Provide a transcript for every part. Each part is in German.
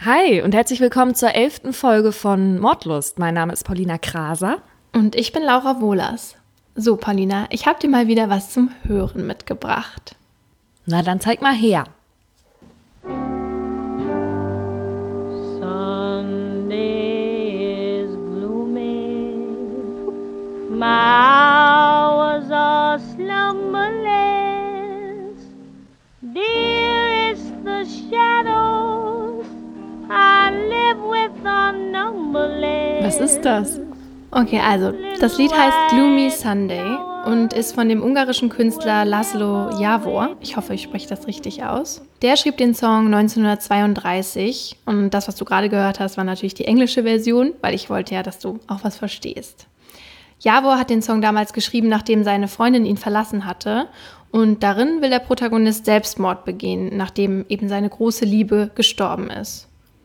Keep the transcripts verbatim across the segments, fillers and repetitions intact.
Hi und herzlich willkommen zur elften Folge von Mordlust. Mein Name ist Paulina Kraser. Und ich bin Laura Wohlers. So, Paulina, ich habe dir mal wieder was zum Hören mitgebracht. Na, dann zeig mal her. Sunday is gloomy, my hours are slumberless. Dear is the shadows I live with are numberless. Was ist das? Okay, also, das Lied heißt Gloomy Sunday und ist von dem ungarischen Künstler Laszlo Jawor. Ich hoffe, ich spreche das richtig aus. Der schrieb den Song neunzehnhundertzweiunddreißig und das, was du gerade gehört hast, war natürlich die englische Version, weil ich wollte ja, dass du auch was verstehst. Jawor hat den Song damals geschrieben, nachdem seine Freundin ihn verlassen hatte und darin will der Protagonist Selbstmord begehen, nachdem eben seine große Liebe gestorben ist.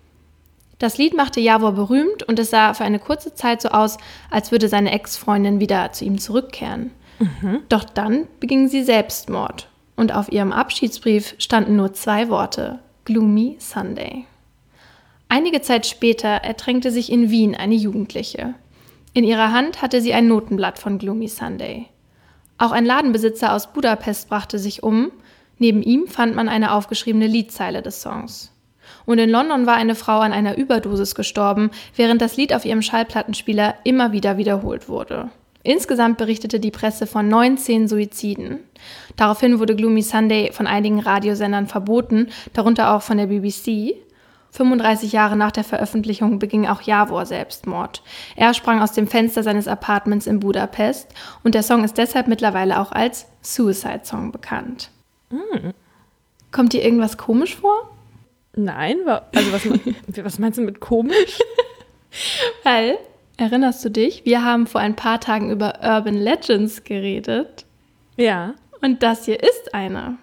Das Lied machte Jawor berühmt und es sah für eine kurze Zeit so aus, als würde seine Ex-Freundin wieder zu ihm zurückkehren. Mhm. Doch dann beging sie Selbstmord und auf ihrem Abschiedsbrief standen nur zwei Worte: Gloomy Sunday. Einige Zeit später ertränkte sich in Wien eine Jugendliche. In ihrer Hand hatte sie ein Notenblatt von Gloomy Sunday. Auch ein Ladenbesitzer aus Budapest brachte sich um. Neben ihm fand man eine aufgeschriebene Liedzeile des Songs. Und in London war eine Frau an einer Überdosis gestorben, während das Lied auf ihrem Schallplattenspieler immer wieder wiederholt wurde. Insgesamt berichtete die Presse von neunzehn Suiziden. Daraufhin wurde Gloomy Sunday von einigen Radiosendern verboten, darunter auch von der B B C. fünfunddreißig Jahre nach der Veröffentlichung beging auch Jawor Selbstmord. Er sprang aus dem Fenster seines Apartments in Budapest und der Song ist deshalb mittlerweile auch als Suicide Song bekannt. Mm. Kommt dir irgendwas komisch vor? Nein, also was, was meinst du mit komisch? Weil, erinnerst du dich, wir haben vor ein paar Tagen über Urban Legends geredet. Ja. Und das hier ist eine.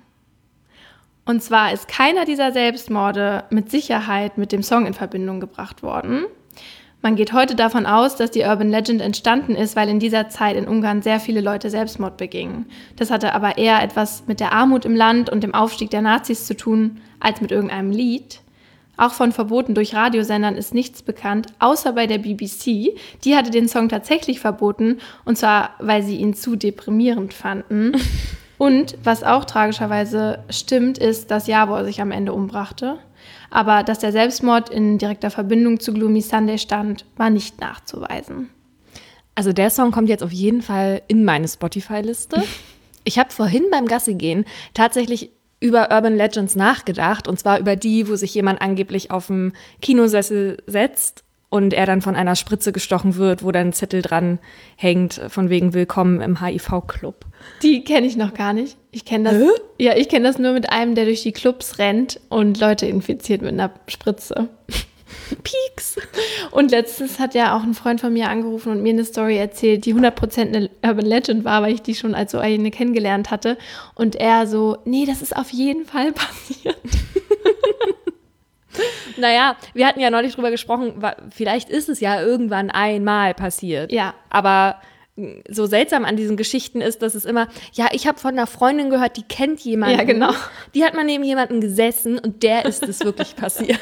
Und zwar ist keiner dieser Selbstmorde mit Sicherheit mit dem Song in Verbindung gebracht worden. Man geht heute davon aus, dass die Urban Legend entstanden ist, weil in dieser Zeit in Ungarn sehr viele Leute Selbstmord begingen. Das hatte aber eher etwas mit der Armut im Land und dem Aufstieg der Nazis zu tun, als mit irgendeinem Lied. Auch von Verboten durch Radiosendern ist nichts bekannt, außer bei der B B C. Die hatte den Song tatsächlich verboten, und zwar, weil sie ihn zu deprimierend fanden. Und was auch tragischerweise stimmt, ist, dass Jawor sich am Ende umbrachte. Aber dass der Selbstmord in direkter Verbindung zu Gloomy Sunday stand, war nicht nachzuweisen. Also der Song kommt jetzt auf jeden Fall in meine Spotify-Liste. Ich habe vorhin beim Gassi-Gehen tatsächlich über Urban Legends nachgedacht. Und zwar über die, wo sich jemand angeblich auf dem Kinosessel setzt und er dann von einer Spritze gestochen wird, wo dann ein Zettel dran hängt, von wegen Willkommen im H I V-Club. Die kenne ich noch gar nicht. Ich kenne das, Hä? ja, ich kenne das nur mit einem, der durch die Clubs rennt und Leute infiziert mit einer Spritze. Pieks. Und letztens hat ja auch ein Freund von mir angerufen und mir eine Story erzählt, die hundert Prozent eine Urban Legend war, weil ich die schon als so eine kennengelernt hatte. Und er so, nee, das ist auf jeden Fall passiert. Naja, wir hatten ja neulich drüber gesprochen, vielleicht ist es ja irgendwann einmal passiert. Ja. Aber so seltsam an diesen Geschichten ist, dass es immer, ja, ich habe von einer Freundin gehört, die kennt jemanden. Ja, genau. Die hat mal neben jemanden gesessen und der ist es wirklich passiert.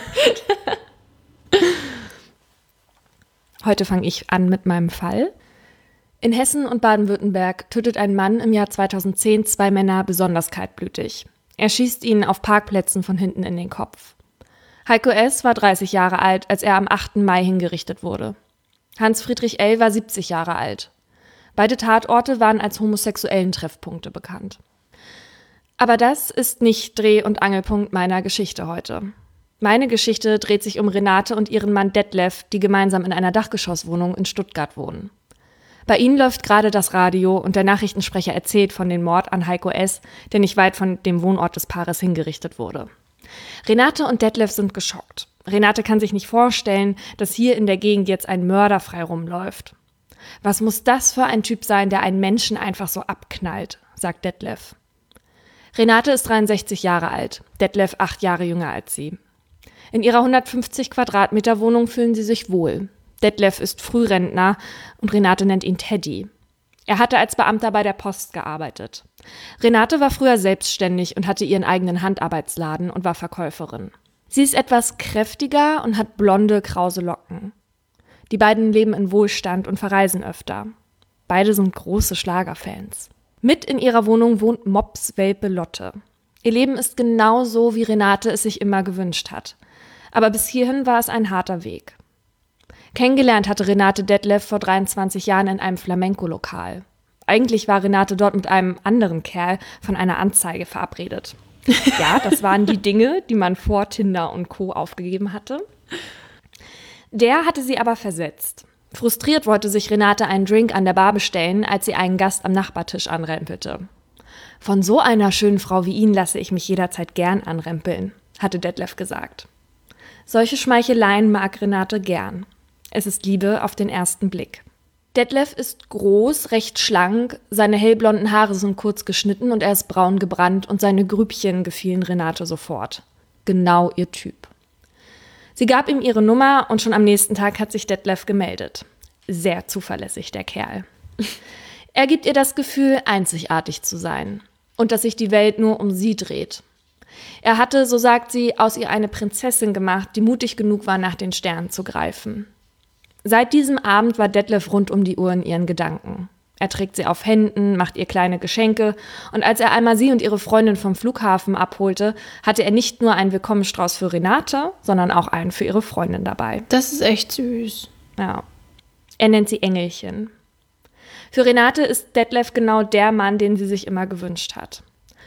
Heute fange ich an mit meinem Fall. In Hessen und Baden-Württemberg tötet ein Mann im Jahr zweitausendzehn zwei Männer besonders kaltblütig. Er schießt ihnen auf Parkplätzen von hinten in den Kopf. Heiko S. war dreißig Jahre alt, als er am achten Mai hingerichtet wurde. Hans-Friedrich L. war siebzig Jahre alt. Beide Tatorte waren als homosexuellen Treffpunkte bekannt. Aber das ist nicht Dreh- und Angelpunkt meiner Geschichte heute. Meine Geschichte dreht sich um Renate und ihren Mann Detlef, die gemeinsam in einer Dachgeschosswohnung in Stuttgart wohnen. Bei ihnen läuft gerade das Radio und der Nachrichtensprecher erzählt von dem Mord an Heiko S., der nicht weit von dem Wohnort des Paares hingerichtet wurde. Renate und Detlef sind geschockt. Renate kann sich nicht vorstellen, dass hier in der Gegend jetzt ein Mörder frei rumläuft. Was muss das für ein Typ sein, der einen Menschen einfach so abknallt, sagt Detlef. Renate ist dreiundsechzig Jahre alt, Detlef acht Jahre jünger als sie. In ihrer hundertfünfzig Quadratmeter Wohnung fühlen sie sich wohl. Detlef ist Frührentner und Renate nennt ihn Teddy. Er hatte als Beamter bei der Post gearbeitet. Renate war früher selbstständig und hatte ihren eigenen Handarbeitsladen und war Verkäuferin. Sie ist etwas kräftiger und hat blonde, krause Locken. Die beiden leben in Wohlstand und verreisen öfter. Beide sind große Schlagerfans. Mit in ihrer Wohnung wohnt Mops-Welpe Lotte. Ihr Leben ist genau so, wie Renate es sich immer gewünscht hat. Aber bis hierhin war es ein harter Weg. Kennengelernt hatte Renate Detlef vor dreiundzwanzig Jahren in einem Flamenco-Lokal. Eigentlich war Renate dort mit einem anderen Kerl von einer Anzeige verabredet. Ja, das waren die Dinge, die man vor Tinder und Co. aufgegeben hatte. Der hatte sie aber versetzt. Frustriert wollte sich Renate einen Drink an der Bar bestellen, als sie einen Gast am Nachbartisch anrempelte. Von so einer schönen Frau wie Ihnen lasse ich mich jederzeit gern anrempeln, hatte Detlef gesagt. Solche Schmeicheleien mag Renate gern. Es ist Liebe auf den ersten Blick. Detlef ist groß, recht schlank, seine hellblonden Haare sind kurz geschnitten und er ist braun gebrannt und seine Grübchen gefielen Renate sofort. Genau ihr Typ. Sie gab ihm ihre Nummer und schon am nächsten Tag hat sich Detlef gemeldet. Sehr zuverlässig, der Kerl. Er gibt ihr das Gefühl, einzigartig zu sein und dass sich die Welt nur um sie dreht. Er hatte, so sagt sie, aus ihr eine Prinzessin gemacht, die mutig genug war, nach den Sternen zu greifen. Seit diesem Abend war Detlef rund um die Uhr in ihren Gedanken. Er trägt sie auf Händen, macht ihr kleine Geschenke und als er einmal sie und ihre Freundin vom Flughafen abholte, hatte er nicht nur einen Willkommensstrauß für Renate, sondern auch einen für ihre Freundin dabei. Das ist echt süß. Ja. Er nennt sie Engelchen. Für Renate ist Detlef genau der Mann, den sie sich immer gewünscht hat.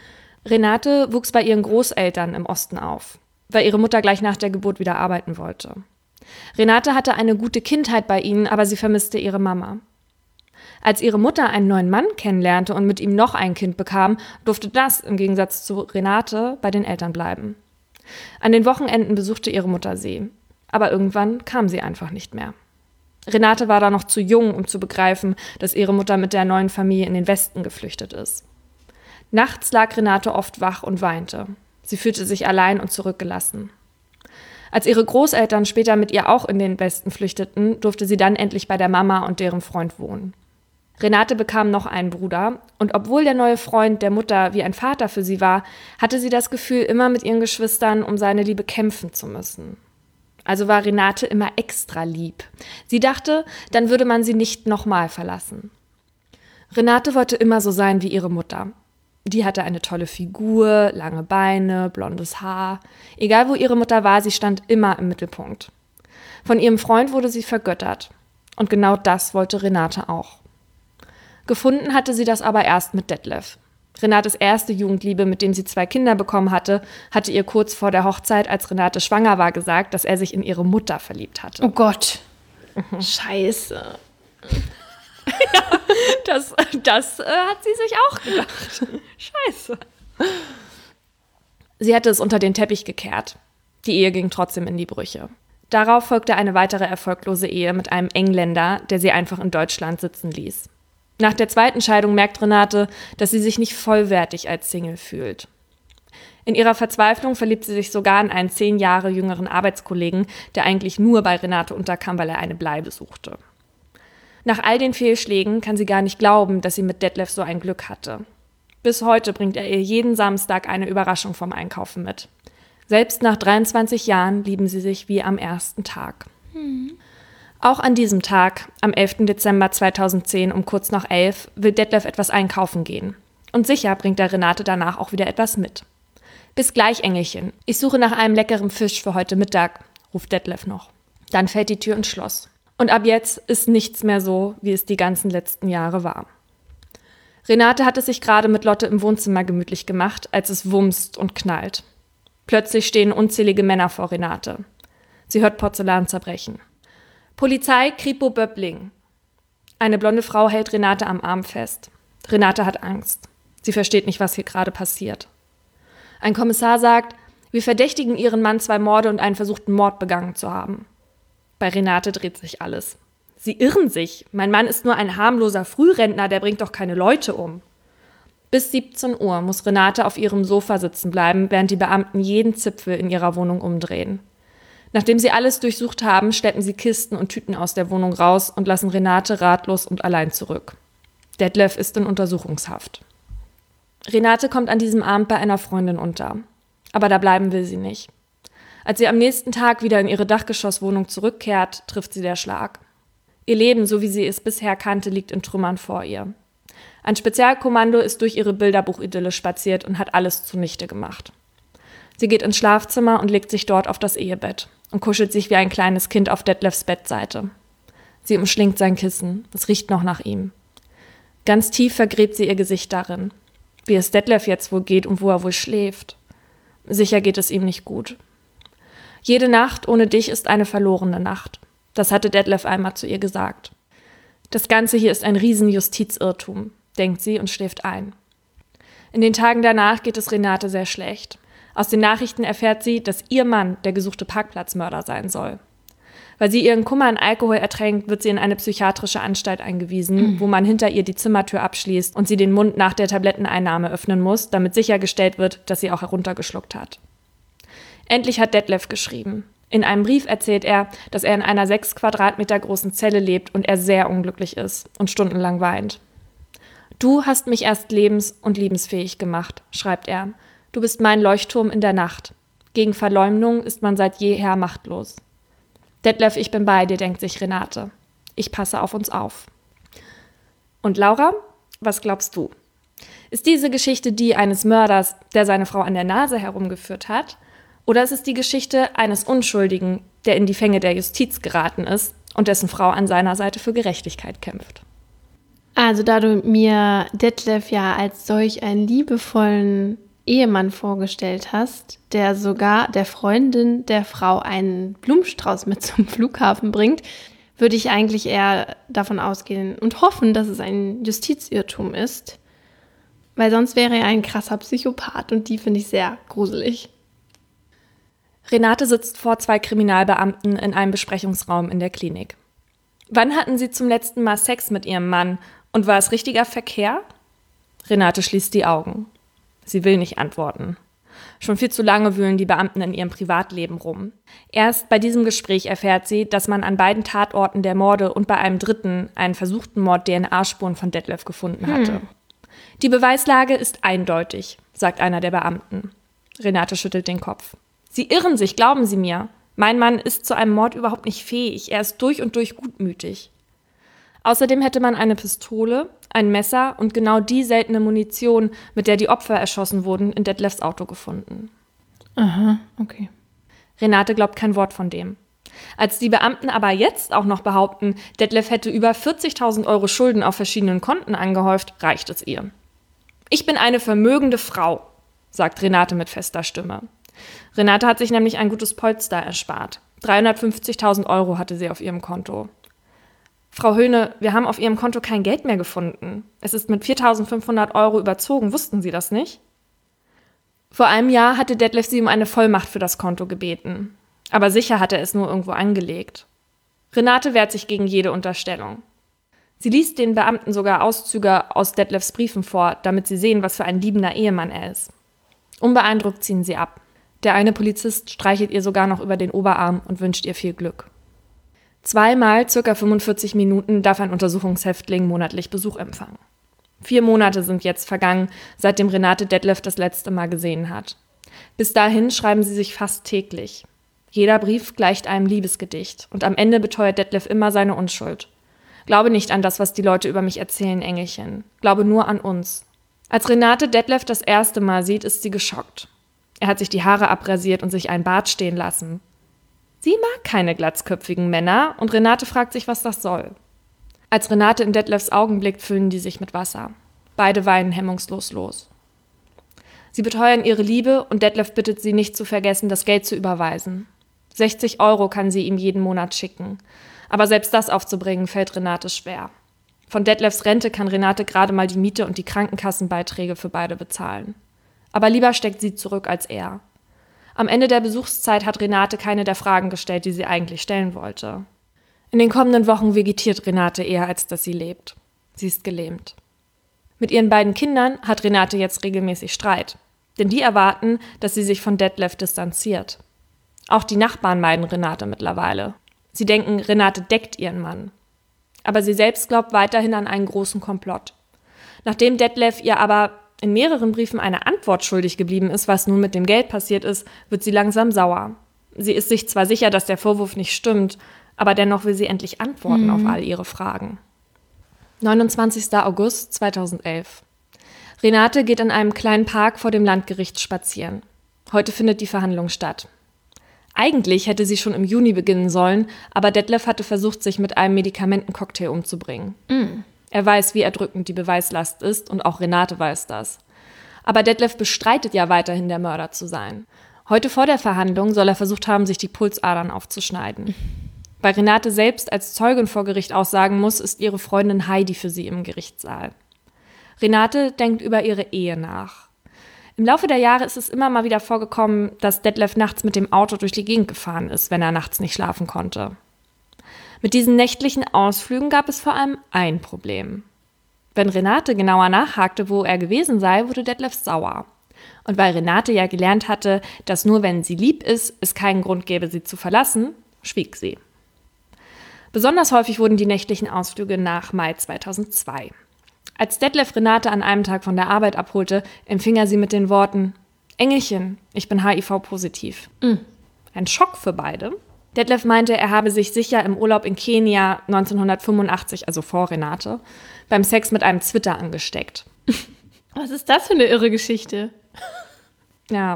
Renate wuchs bei ihren Großeltern im Osten auf, weil ihre Mutter gleich nach der Geburt wieder arbeiten wollte. Renate hatte eine gute Kindheit bei ihnen, aber sie vermisste ihre Mama. Als ihre Mutter einen neuen Mann kennenlernte und mit ihm noch ein Kind bekam, durfte das, im Gegensatz zu Renate, bei den Eltern bleiben. An den Wochenenden besuchte ihre Mutter sie, aber irgendwann kam sie einfach nicht mehr. Renate war da noch zu jung, um zu begreifen, dass ihre Mutter mit der neuen Familie in den Westen geflüchtet ist. Nachts lag Renate oft wach und weinte. Sie fühlte sich allein und zurückgelassen. Als ihre Großeltern später mit ihr auch in den Westen flüchteten, durfte sie dann endlich bei der Mama und deren Freund wohnen. Renate bekam noch einen Bruder und obwohl der neue Freund der Mutter wie ein Vater für sie war, hatte sie das Gefühl, immer mit ihren Geschwistern um seine Liebe kämpfen zu müssen. Also war Renate immer extra lieb. Sie dachte, dann würde man sie nicht nochmal verlassen. Renate wollte immer so sein wie ihre Mutter. Die hatte eine tolle Figur, lange Beine, blondes Haar. Egal wo ihre Mutter war, sie stand immer im Mittelpunkt. Von ihrem Freund wurde sie vergöttert. Und genau das wollte Renate auch. Gefunden hatte sie das aber erst mit Detlef. Renates erste Jugendliebe, mit dem sie zwei Kinder bekommen hatte, hatte ihr kurz vor der Hochzeit, als Renate schwanger war, gesagt, dass er sich in ihre Mutter verliebt hatte. Oh Gott. Mhm. Scheiße. Ja, das, das äh, hat sie sich auch gedacht. Scheiße. Sie hatte es unter den Teppich gekehrt. Die Ehe ging trotzdem in die Brüche. Darauf folgte eine weitere erfolglose Ehe mit einem Engländer, der sie einfach in Deutschland sitzen ließ. Nach der zweiten Scheidung merkt Renate, dass sie sich nicht vollwertig als Single fühlt. In ihrer Verzweiflung verliebt sie sich sogar in einen zehn Jahre jüngeren Arbeitskollegen, der eigentlich nur bei Renate unterkam, weil er eine Bleibe suchte. Nach all den Fehlschlägen kann sie gar nicht glauben, dass sie mit Detlef so ein Glück hatte. Bis heute bringt er ihr jeden Samstag eine Überraschung vom Einkaufen mit. Selbst nach dreiundzwanzig Jahren lieben sie sich wie am ersten Tag. Hm. Auch an diesem Tag, am elften Dezember zweitausendzehn um kurz nach elf, will Detlef etwas einkaufen gehen. Und sicher bringt er Renate danach auch wieder etwas mit. Bis gleich, Engelchen. Ich suche nach einem leckeren Fisch für heute Mittag, ruft Detlef noch. Dann fällt die Tür ins Schloss. Und ab jetzt ist nichts mehr so, wie es die ganzen letzten Jahre war. Renate hat es sich gerade mit Lotte im Wohnzimmer gemütlich gemacht, als es wumst und knallt. Plötzlich stehen unzählige Männer vor Renate. Sie hört Porzellan zerbrechen. Polizei, Kripo Böppling. Eine blonde Frau hält Renate am Arm fest. Renate hat Angst. Sie versteht nicht, was hier gerade passiert. Ein Kommissar sagt, wir verdächtigen ihren Mann, zwei Morde und einen versuchten Mord begangen zu haben. Bei Renate dreht sich alles. Sie irren sich. Mein Mann ist nur ein harmloser Frührentner, der bringt doch keine Leute um. Bis siebzehn Uhr muss Renate auf ihrem Sofa sitzen bleiben, während die Beamten jeden Zipfel in ihrer Wohnung umdrehen. Nachdem sie alles durchsucht haben, schleppen sie Kisten und Tüten aus der Wohnung raus und lassen Renate ratlos und allein zurück. Detlef ist in Untersuchungshaft. Renate kommt an diesem Abend bei einer Freundin unter. Aber da bleiben will sie nicht. Als sie am nächsten Tag wieder in ihre Dachgeschosswohnung zurückkehrt, trifft sie der Schlag. Ihr Leben, so wie sie es bisher kannte, liegt in Trümmern vor ihr. Ein Spezialkommando ist durch ihre Bilderbuchidylle spaziert und hat alles zunichte gemacht. Sie geht ins Schlafzimmer und legt sich dort auf das Ehebett und kuschelt sich wie ein kleines Kind auf Detlefs Bettseite. Sie umschlingt sein Kissen, es riecht noch nach ihm. Ganz tief vergräbt sie ihr Gesicht darin. Wie es Detlef jetzt wohl geht und wo er wohl schläft. Sicher geht es ihm nicht gut. Jede Nacht ohne dich ist eine verlorene Nacht. Das hatte Detlef einmal zu ihr gesagt. Das Ganze hier ist ein Riesenjustizirrtum, denkt sie und schläft ein. In den Tagen danach geht es Renate sehr schlecht. Aus den Nachrichten erfährt sie, dass ihr Mann der gesuchte Parkplatzmörder sein soll. Weil sie ihren Kummer an Alkohol ertränkt, wird sie in eine psychiatrische Anstalt eingewiesen, mhm. wo man hinter ihr die Zimmertür abschließt und sie den Mund nach der Tabletteneinnahme öffnen muss, damit sichergestellt wird, dass sie auch heruntergeschluckt hat. Endlich hat Detlef geschrieben. In einem Brief erzählt er, dass er in einer sechs Quadratmeter großen Zelle lebt und er sehr unglücklich ist und stundenlang weint. Du hast mich erst lebens- und liebensfähig gemacht, schreibt er. Du bist mein Leuchtturm in der Nacht. Gegen Verleumdung ist man seit jeher machtlos. Detlef, ich bin bei dir, denkt sich Renate. Ich passe auf uns auf. Und Laura, was glaubst du? Ist diese Geschichte die eines Mörders, der seine Frau an der Nase herumgeführt hat? Oder ist es die Geschichte eines Unschuldigen, der in die Fänge der Justiz geraten ist und dessen Frau an seiner Seite für Gerechtigkeit kämpft? Also da du mir Detlef ja als solch einen liebevollen Ehemann vorgestellt hast, der sogar der Freundin der Frau einen Blumenstrauß mit zum Flughafen bringt, würde ich eigentlich eher davon ausgehen und hoffen, dass es ein Justizirrtum ist, weil sonst wäre er ein krasser Psychopath und die finde ich sehr gruselig. Renate sitzt vor zwei Kriminalbeamten in einem Besprechungsraum in der Klinik. Wann hatten Sie zum letzten Mal Sex mit Ihrem Mann und war es richtiger Verkehr? Renate schließt die Augen. Sie will nicht antworten. Schon viel zu lange wühlen die Beamten in ihrem Privatleben rum. Erst bei diesem Gespräch erfährt sie, dass man an beiden Tatorten der Morde und bei einem dritten, einen versuchten Mord, D N A-Spuren von Detlef gefunden hatte. Hm. Die Beweislage ist eindeutig, sagt einer der Beamten. Renate schüttelt den Kopf. Sie irren sich, glauben Sie mir. Mein Mann ist zu einem Mord überhaupt nicht fähig. Er ist durch und durch gutmütig. Außerdem hätte man eine Pistole, ein Messer und genau die seltene Munition, mit der die Opfer erschossen wurden, in Detlefs Auto gefunden. Aha, okay. Renate glaubt kein Wort von dem. Als die Beamten aber jetzt auch noch behaupten, Detlef hätte über vierzigtausend Euro Schulden auf verschiedenen Konten angehäuft, reicht es ihr. Ich bin eine vermögende Frau, sagt Renate mit fester Stimme. Renate hat sich nämlich ein gutes Polster erspart. dreihundertfünfzigtausend Euro hatte sie auf ihrem Konto. Frau Höhne, wir haben auf Ihrem Konto kein Geld mehr gefunden. Es ist mit viertausendfünfhundert Euro überzogen, wussten Sie das nicht? Vor einem Jahr hatte Detlef sie um eine Vollmacht für das Konto gebeten. Aber sicher hat er es nur irgendwo angelegt. Renate wehrt sich gegen jede Unterstellung. Sie liest den Beamten sogar Auszüge aus Detlefs Briefen vor, damit sie sehen, was für ein liebender Ehemann er ist. Unbeeindruckt ziehen sie ab. Der eine Polizist streichelt ihr sogar noch über den Oberarm und wünscht ihr viel Glück. Zweimal circa fünfundvierzig Minuten darf ein Untersuchungshäftling monatlich Besuch empfangen. Vier Monate sind jetzt vergangen, seitdem Renate Detlef das letzte Mal gesehen hat. Bis dahin schreiben sie sich fast täglich. Jeder Brief gleicht einem Liebesgedicht und am Ende beteuert Detlef immer seine Unschuld. Glaube nicht an das, was die Leute über mich erzählen, Engelchen. Glaube nur an uns. Als Renate Detlef das erste Mal sieht, ist sie geschockt. Er hat sich die Haare abrasiert und sich einen Bart stehen lassen. Sie mag keine glatzköpfigen Männer und Renate fragt sich, was das soll. Als Renate in Detlefs Augen blickt, füllen die sich mit Wasser. Beide weinen hemmungslos los. Sie beteuern ihre Liebe und Detlef bittet sie nicht zu vergessen, das Geld zu überweisen. sechzig Euro kann sie ihm jeden Monat schicken. Aber selbst das aufzubringen, fällt Renate schwer. Von Detlefs Rente kann Renate gerade mal die Miete und die Krankenkassenbeiträge für beide bezahlen. Aber lieber steckt sie zurück als er. Am Ende der Besuchszeit hat Renate keine der Fragen gestellt, die sie eigentlich stellen wollte. In den kommenden Wochen vegetiert Renate eher, als dass sie lebt. Sie ist gelähmt. Mit ihren beiden Kindern hat Renate jetzt regelmäßig Streit. Denn die erwarten, dass sie sich von Detlef distanziert. Auch die Nachbarn meiden Renate mittlerweile. Sie denken, Renate deckt ihren Mann. Aber sie selbst glaubt weiterhin an einen großen Komplott. Nachdem Detlef ihr aber in mehreren Briefen eine Antwort schuldig geblieben ist, was nun mit dem Geld passiert ist, wird sie langsam sauer. Sie ist sich zwar sicher, dass der Vorwurf nicht stimmt, aber dennoch will sie endlich Antworten Mhm. auf all ihre Fragen. neunundzwanzigster August zweitausendelf. Renate geht in einem kleinen Park vor dem Landgericht spazieren. Heute findet die Verhandlung statt. Eigentlich hätte sie schon im Juni beginnen sollen, aber Detlef hatte versucht, sich mit einem Medikamentencocktail umzubringen. Mhm. Er weiß, wie erdrückend die Beweislast ist und auch Renate weiß das. Aber Detlef bestreitet ja weiterhin, der Mörder zu sein. Heute vor der Verhandlung soll er versucht haben, sich die Pulsadern aufzuschneiden. Weil Renate selbst als Zeugin vor Gericht aussagen muss, ist ihre Freundin Heidi für sie im Gerichtssaal. Renate denkt über ihre Ehe nach. Im Laufe der Jahre ist es immer mal wieder vorgekommen, dass Detlef nachts mit dem Auto durch die Gegend gefahren ist, wenn er nachts nicht schlafen konnte. Mit diesen nächtlichen Ausflügen gab es vor allem ein Problem. Wenn Renate genauer nachhakte, wo er gewesen sei, wurde Detlef sauer. Und weil Renate ja gelernt hatte, dass nur wenn sie lieb ist, es keinen Grund gäbe, sie zu verlassen, schwieg sie. Besonders häufig wurden die nächtlichen Ausflüge nach Mai zweitausendzwei. Als Detlef Renate an einem Tag von der Arbeit abholte, empfing er sie mit den Worten: Engelchen, ich bin H I V-positiv. Mhm. Ein Schock für beide. Detlef meinte, er habe sich sicher im Urlaub in Kenia neunzehnhundertfünfundachtzig, also vor Renate, beim Sex mit einem Zwitter angesteckt. Was ist das für eine irre Geschichte? Ja.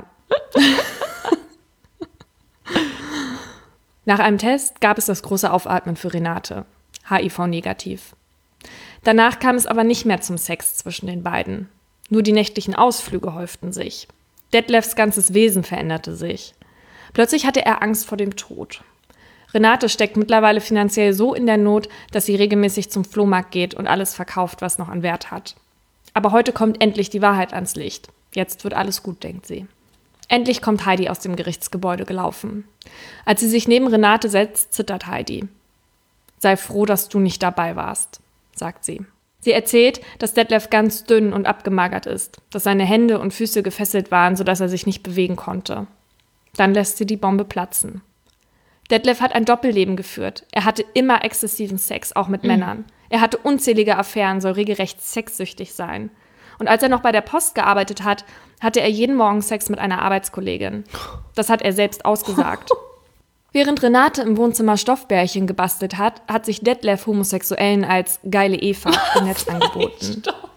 Nach einem Test gab es das große Aufatmen für Renate, H I V-negativ. Danach kam es aber nicht mehr zum Sex zwischen den beiden. Nur die nächtlichen Ausflüge häuften sich. Detlefs ganzes Wesen veränderte sich. Plötzlich hatte er Angst vor dem Tod. Renate steckt mittlerweile finanziell so in der Not, dass sie regelmäßig zum Flohmarkt geht und alles verkauft, was noch an Wert hat. Aber heute kommt endlich die Wahrheit ans Licht. Jetzt wird alles gut, denkt sie. Endlich kommt Heidi aus dem Gerichtsgebäude gelaufen. Als sie sich neben Renate setzt, zittert Heidi. Sei froh, dass du nicht dabei warst, sagt sie. Sie erzählt, dass Detlef ganz dünn und abgemagert ist, dass seine Hände und Füße gefesselt waren, sodass er sich nicht bewegen konnte. Dann lässt sie die Bombe platzen. Detlef hat ein Doppelleben geführt. Er hatte immer exzessiven Sex, auch mit mhm. Männern. Er hatte unzählige Affären, soll regelrecht sexsüchtig sein. Und als er noch bei der Post gearbeitet hat, hatte er jeden Morgen Sex mit einer Arbeitskollegin. Das hat er selbst ausgesagt. Während Renate im Wohnzimmer Stoffbärchen gebastelt hat, hat sich Detlef Homosexuellen als geile Eva im Netz angeboten. Stopp.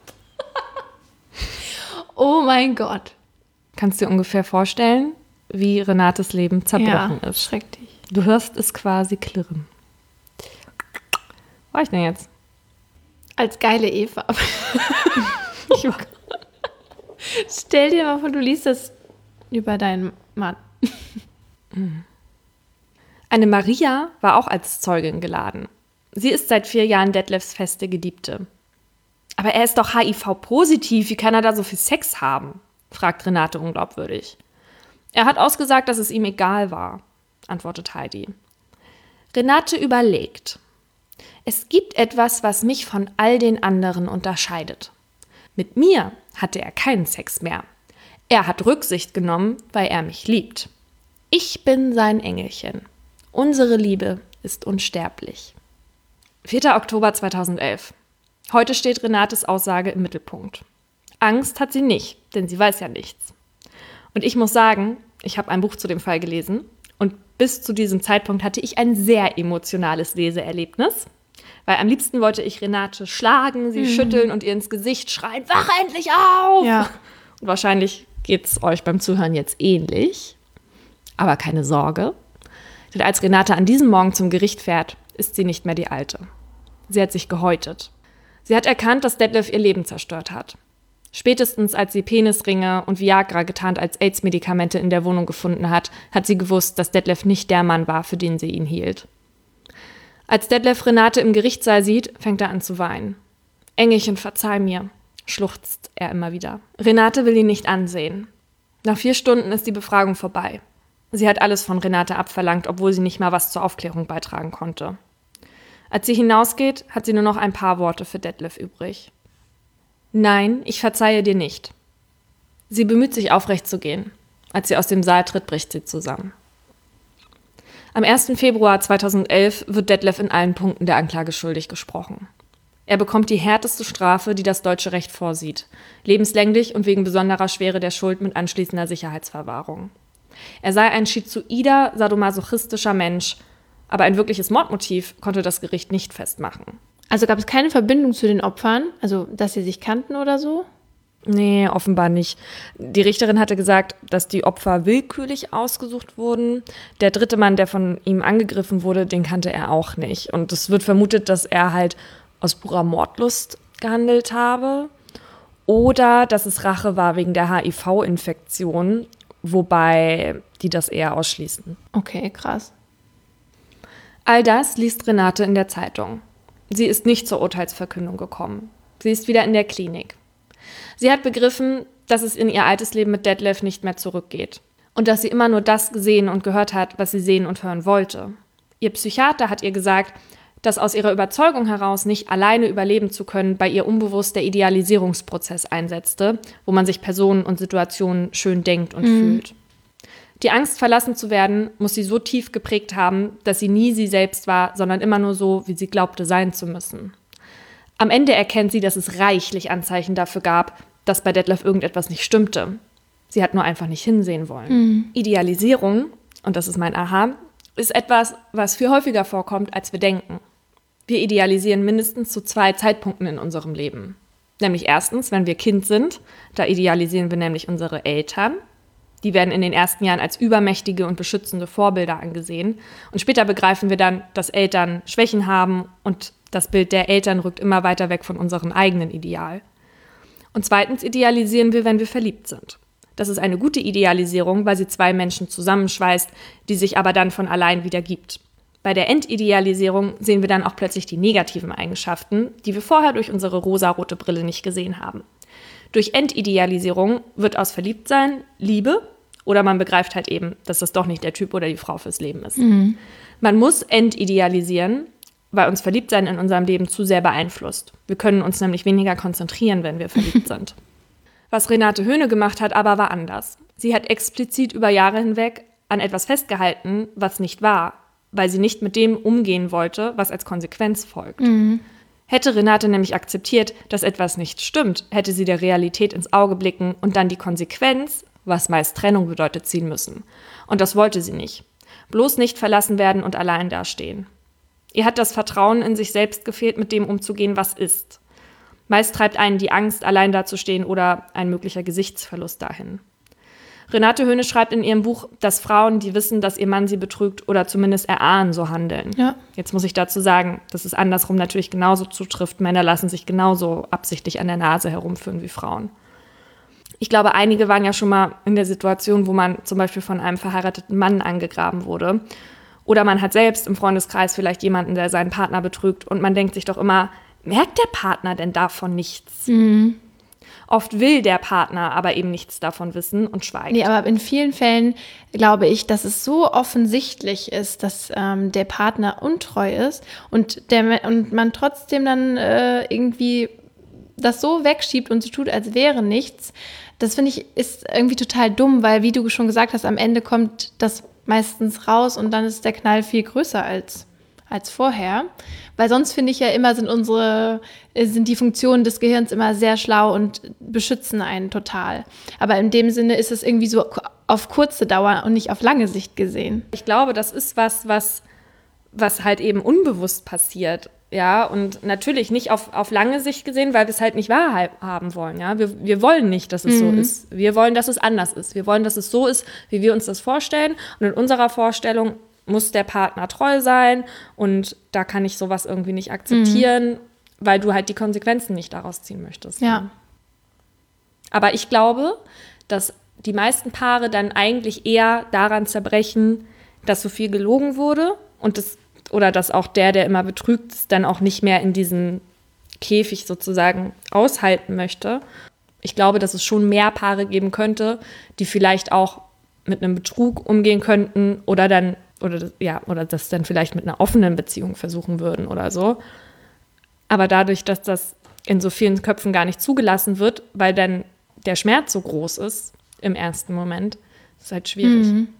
Oh mein Gott. Kannst du dir ungefähr vorstellen, wie Renates Leben zerbrochen ja, ist? Schrecklich. Du hörst es quasi klirren. Wo war ich denn jetzt? Als geile Eva. Ich war Stell dir mal vor, du liest das über deinen Mann. Eine Maria war auch als Zeugin geladen. Sie ist seit vier Jahren Detlefs feste Geliebte. Aber er ist doch H I V-positiv, wie kann er da so viel Sex haben? Fragt Renate unglaubwürdig. Er hat ausgesagt, dass es ihm egal war, antwortet Heidi. Renate überlegt. Es gibt etwas, was mich von all den anderen unterscheidet. Mit mir hatte er keinen Sex mehr. Er hat Rücksicht genommen, weil er mich liebt. Ich bin sein Engelchen. Unsere Liebe ist unsterblich. vierter Oktober zweitausendelf. Heute steht Renates Aussage im Mittelpunkt. Angst hat sie nicht, denn sie weiß ja nichts. Und ich muss sagen, ich habe ein Buch zu dem Fall gelesen und bis zu diesem Zeitpunkt hatte ich ein sehr emotionales Leseerlebnis, weil am liebsten wollte ich Renate schlagen, sie mhm. schütteln und ihr ins Gesicht schreien, wach endlich auf! Ja. Und wahrscheinlich geht es euch beim Zuhören jetzt ähnlich, aber keine Sorge, denn als Renate an diesem Morgen zum Gericht fährt, ist sie nicht mehr die Alte. Sie hat sich gehäutet. Sie hat erkannt, dass Detlef ihr Leben zerstört hat. Spätestens als sie Penisringe und Viagra getarnt als AIDS-Medikamente in der Wohnung gefunden hat, hat sie gewusst, dass Detlef nicht der Mann war, für den sie ihn hielt. Als Detlef Renate im Gerichtssaal sieht, fängt er an zu weinen. Engelchen, verzeih mir, schluchzt er immer wieder. Renate will ihn nicht ansehen. Nach vier Stunden ist die Befragung vorbei. Sie hat alles von Renate abverlangt, obwohl sie nicht mal was zur Aufklärung beitragen konnte. Als sie hinausgeht, hat sie nur noch ein paar Worte für Detlef übrig. Nein, ich verzeihe dir nicht. Sie bemüht sich, aufrecht zu gehen. Als sie aus dem Saal tritt, bricht sie zusammen. Am ersten Februar zweitausendelf wird Detlef in allen Punkten der Anklage schuldig gesprochen. Er bekommt die härteste Strafe, die das deutsche Recht vorsieht. Lebenslänglich und wegen besonderer Schwere der Schuld mit anschließender Sicherheitsverwahrung. Er sei ein schizoider, sadomasochistischer Mensch, aber ein wirkliches Mordmotiv konnte das Gericht nicht festmachen. Also gab es keine Verbindung zu den Opfern, also dass sie sich kannten oder so? Nee, offenbar nicht. Die Richterin hatte gesagt, dass die Opfer willkürlich ausgesucht wurden. Der dritte Mann, der von ihm angegriffen wurde, den kannte er auch nicht. Und es wird vermutet, dass er halt aus purer Mordlust gehandelt habe. Oder dass es Rache war wegen der H I V-Infektion, wobei die das eher ausschließen. Okay, krass. All das liest Renate in der Zeitung. Sie ist nicht zur Urteilsverkündung gekommen. Sie ist wieder in der Klinik. Sie hat begriffen, dass es in ihr altes Leben mit Detlef nicht mehr zurückgeht. Und dass sie immer nur das gesehen und gehört hat, was sie sehen und hören wollte. Ihr Psychiater hat ihr gesagt, dass aus ihrer Überzeugung heraus, nicht alleine überleben zu können, bei ihr unbewusst der Idealisierungsprozess einsetzte, wo man sich Personen und Situationen schön denkt und mhm. fühlt. Die Angst, verlassen zu werden, muss sie so tief geprägt haben, dass sie nie sie selbst war, sondern immer nur so, wie sie glaubte, sein zu müssen. Am Ende erkennt sie, dass es reichlich Anzeichen dafür gab, dass bei Detlef irgendetwas nicht stimmte. Sie hat nur einfach nicht hinsehen wollen. Mhm. Idealisierung, und das ist mein Aha, ist etwas, was viel häufiger vorkommt, als wir denken. Wir idealisieren mindestens zu zwei Zeitpunkten in unserem Leben. Nämlich erstens, wenn wir Kind sind, da idealisieren wir nämlich unsere Eltern. Die werden in den ersten Jahren als übermächtige und beschützende Vorbilder angesehen. Und später begreifen wir dann, dass Eltern Schwächen haben und das Bild der Eltern rückt immer weiter weg von unserem eigenen Ideal. Und zweitens idealisieren wir, wenn wir verliebt sind. Das ist eine gute Idealisierung, weil sie zwei Menschen zusammenschweißt, die sich aber dann von allein wieder gibt. Bei der Entidealisierung sehen wir dann auch plötzlich die negativen Eigenschaften, die wir vorher durch unsere rosarote Brille nicht gesehen haben. Durch Entidealisierung wird aus Verliebtsein Liebe oder man begreift halt eben, dass das doch nicht der Typ oder die Frau fürs Leben ist. Mhm. Man muss entidealisieren, weil uns Verliebtsein in unserem Leben zu sehr beeinflusst. Wir können uns nämlich weniger konzentrieren, wenn wir verliebt sind. Was Renate Höhne gemacht hat, aber war anders. Sie hat explizit über Jahre hinweg an etwas festgehalten, was nicht war, weil sie nicht mit dem umgehen wollte, was als Konsequenz folgt. Mhm. Hätte Renate nämlich akzeptiert, dass etwas nicht stimmt, hätte sie der Realität ins Auge blicken und dann die Konsequenz, was meist Trennung bedeutet, ziehen müssen. Und das wollte sie nicht. Bloß nicht verlassen werden und allein dastehen. Ihr hat das Vertrauen in sich selbst gefehlt, mit dem umzugehen, was ist. Meist treibt einen die Angst, allein dazustehen oder ein möglicher Gesichtsverlust dahin. Renate Höhne schreibt in ihrem Buch, dass Frauen, die wissen, dass ihr Mann sie betrügt oder zumindest erahnen, so handeln. Ja. Jetzt muss ich dazu sagen, dass es andersrum natürlich genauso zutrifft. Männer lassen sich genauso absichtlich an der Nase herumführen wie Frauen. Ich glaube, einige waren ja schon mal in der Situation, wo man zum Beispiel von einem verheirateten Mann angegraben wurde. Oder man hat selbst im Freundeskreis vielleicht jemanden, der seinen Partner betrügt. Und man denkt sich doch immer, merkt der Partner denn davon nichts? Mhm. Oft will der Partner aber eben nichts davon wissen und schweigt. Nee, aber in vielen Fällen glaube ich, dass es so offensichtlich ist, dass ähm, der Partner untreu ist und, der, und man trotzdem dann äh, irgendwie das so wegschiebt und so tut, als wäre nichts. Das finde ich ist irgendwie total dumm, weil, wie du schon gesagt hast, am Ende kommt das meistens raus und dann ist der Knall viel größer als als vorher, weil sonst finde ich ja immer sind unsere, sind die Funktionen des Gehirns immer sehr schlau und beschützen einen total. Aber in dem Sinne ist es irgendwie so auf kurze Dauer und nicht auf lange Sicht gesehen. Ich glaube, das ist was, was, was halt eben unbewusst passiert, ja, und natürlich nicht auf, auf lange Sicht gesehen, weil wir es halt nicht wahrhaben wollen, ja. Wir, wir wollen nicht, dass es mhm. so ist. Wir wollen, dass es anders ist. Wir wollen, dass es so ist, wie wir uns das vorstellen. Und in unserer Vorstellung muss der Partner treu sein und da kann ich sowas irgendwie nicht akzeptieren, mhm. weil du halt die Konsequenzen nicht daraus ziehen möchtest. Ja. Aber ich glaube, dass die meisten Paare dann eigentlich eher daran zerbrechen, dass so viel gelogen wurde und das, oder dass auch der, der immer betrügt ist, dann auch nicht mehr in diesen Käfig sozusagen aushalten möchte. Ich glaube, dass es schon mehr Paare geben könnte, die vielleicht auch mit einem Betrug umgehen könnten oder dann Oder, ja, oder das dann vielleicht mit einer offenen Beziehung versuchen würden oder so. Aber dadurch, dass das in so vielen Köpfen gar nicht zugelassen wird, weil dann der Schmerz so groß ist im ersten Moment, ist es halt schwierig. Mhm.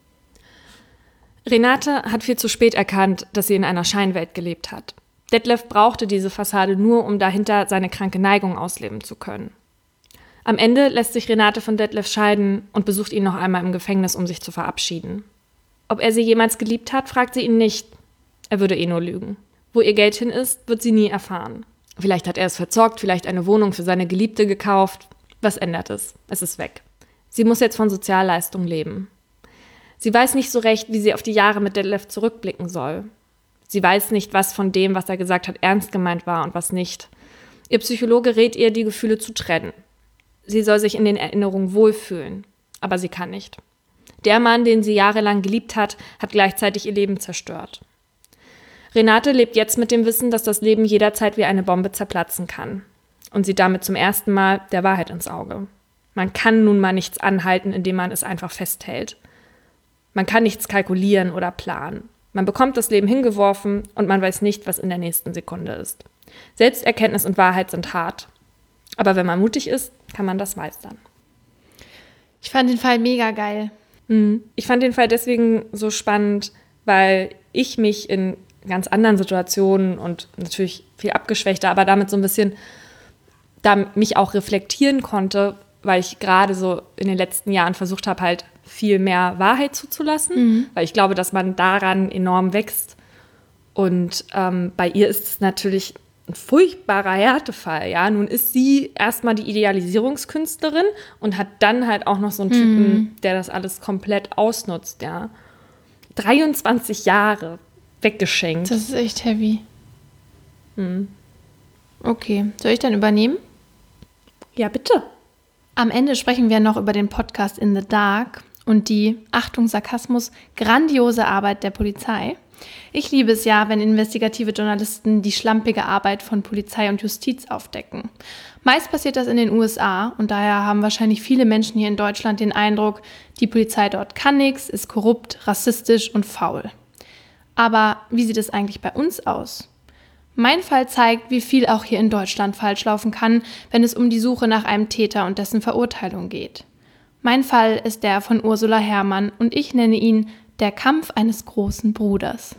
Renate hat viel zu spät erkannt, dass sie in einer Scheinwelt gelebt hat. Detlef brauchte diese Fassade nur, um dahinter seine kranke Neigung ausleben zu können. Am Ende lässt sich Renate von Detlef scheiden und besucht ihn noch einmal im Gefängnis, um sich zu verabschieden. Ob er sie jemals geliebt hat, fragt sie ihn nicht. Er würde eh nur lügen. Wo ihr Geld hin ist, wird sie nie erfahren. Vielleicht hat er es verzockt, vielleicht eine Wohnung für seine Geliebte gekauft. Was ändert es? Es ist weg. Sie muss jetzt von Sozialleistungen leben. Sie weiß nicht so recht, wie sie auf die Jahre mit Detlef zurückblicken soll. Sie weiß nicht, was von dem, was er gesagt hat, ernst gemeint war und was nicht. Ihr Psychologe rät ihr, die Gefühle zu trennen. Sie soll sich in den Erinnerungen wohlfühlen, aber sie kann nicht. Der Mann, den sie jahrelang geliebt hat, hat gleichzeitig ihr Leben zerstört. Renate lebt jetzt mit dem Wissen, dass das Leben jederzeit wie eine Bombe zerplatzen kann. Und sieht damit zum ersten Mal der Wahrheit ins Auge. Man kann nun mal nichts anhalten, indem man es einfach festhält. Man kann nichts kalkulieren oder planen. Man bekommt das Leben hingeworfen und man weiß nicht, was in der nächsten Sekunde ist. Selbsterkenntnis und Wahrheit sind hart. Aber wenn man mutig ist, kann man das meistern. Ich fand den Fall mega geil. Mhm. Ich fand den Fall deswegen so spannend, weil ich mich in ganz anderen Situationen und natürlich viel abgeschwächter, aber damit so ein bisschen da mich auch reflektieren konnte, weil ich gerade so in den letzten Jahren versucht habe, halt viel mehr Wahrheit zuzulassen, mhm. weil ich glaube, dass man daran enorm wächst. Und ähm, bei ihr ist es natürlich ein furchtbarer Härtefall. Ja? Nun ist sie erstmal die Idealisierungskünstlerin und hat dann halt auch noch so einen Typen, mhm. der das alles komplett ausnutzt. Ja? dreiundzwanzig Jahre weggeschenkt. Das ist echt heavy. Mhm. Okay, soll ich dann übernehmen? Ja, bitte. Am Ende sprechen wir noch über den Podcast In the Dark und die, Achtung Sarkasmus, grandiose Arbeit der Polizei. Ich liebe es ja, wenn investigative Journalisten die schlampige Arbeit von Polizei und Justiz aufdecken. Meist passiert das in den U S A und daher haben wahrscheinlich viele Menschen hier in Deutschland den Eindruck, die Polizei dort kann nichts, ist korrupt, rassistisch und faul. Aber wie sieht es eigentlich bei uns aus? Mein Fall zeigt, wie viel auch hier in Deutschland falsch laufen kann, wenn es um die Suche nach einem Täter und dessen Verurteilung geht. Mein Fall ist der von Ursula Herrmann und ich nenne ihn der Kampf eines großen Bruders.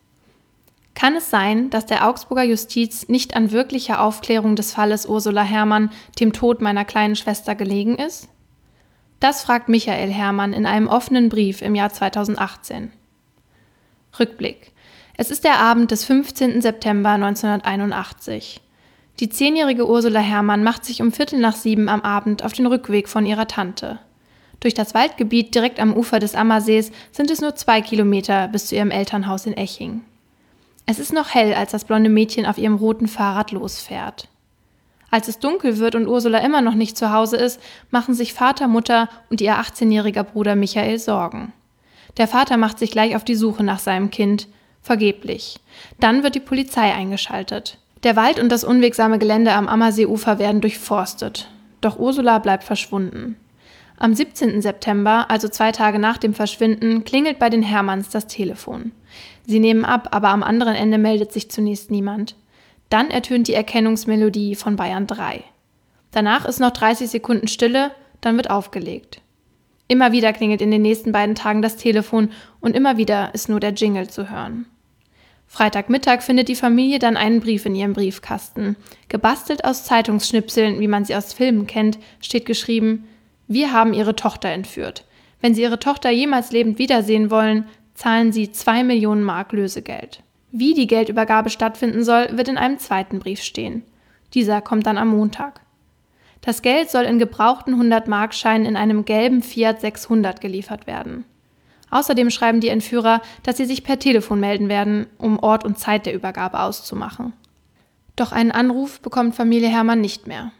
Kann es sein, dass der Augsburger Justiz nicht an wirklicher Aufklärung des Falles Ursula Herrmann, dem Tod meiner kleinen Schwester, gelegen ist? Das fragt Michael Herrmann in einem offenen Brief im Jahr zweitausendachtzehn. Rückblick. Es ist der Abend des fünfzehnten September neunzehnhunderteinundachtzig. Die zehnjährige Ursula Herrmann macht sich um Viertel nach sieben am Abend auf den Rückweg von ihrer Tante. Durch das Waldgebiet direkt am Ufer des Ammersees sind es nur zwei Kilometer bis zu ihrem Elternhaus in Eching. Es ist noch hell, als das blonde Mädchen auf ihrem roten Fahrrad losfährt. Als es dunkel wird und Ursula immer noch nicht zu Hause ist, machen sich Vater, Mutter und ihr achtzehnjähriger Bruder Michael Sorgen. Der Vater macht sich gleich auf die Suche nach seinem Kind. Vergeblich. Dann wird die Polizei eingeschaltet. Der Wald und das unwegsame Gelände am Ammerseeufer werden durchforstet. Doch Ursula bleibt verschwunden. Am siebzehnten September, also zwei Tage nach dem Verschwinden, klingelt bei den Herrmanns das Telefon. Sie nehmen ab, aber am anderen Ende meldet sich zunächst niemand. Dann ertönt die Erkennungsmelodie von Bayern drei. Danach ist noch dreißig Sekunden Stille, dann wird aufgelegt. Immer wieder klingelt in den nächsten beiden Tagen das Telefon und immer wieder ist nur der Jingle zu hören. Freitagmittag findet die Familie dann einen Brief in ihrem Briefkasten. Gebastelt aus Zeitungsschnipseln, wie man sie aus Filmen kennt, steht geschrieben: Wir haben Ihre Tochter entführt. Wenn Sie Ihre Tochter jemals lebend wiedersehen wollen, zahlen Sie zwei Millionen Mark Lösegeld. Wie die Geldübergabe stattfinden soll, wird in einem zweiten Brief stehen. Dieser kommt dann am Montag. Das Geld soll in gebrauchten hundert-Mark-Scheinen in einem gelben Fiat sechshundert geliefert werden. Außerdem schreiben die Entführer, dass sie sich per Telefon melden werden, um Ort und Zeit der Übergabe auszumachen. Doch einen Anruf bekommt Familie Herrmann nicht mehr.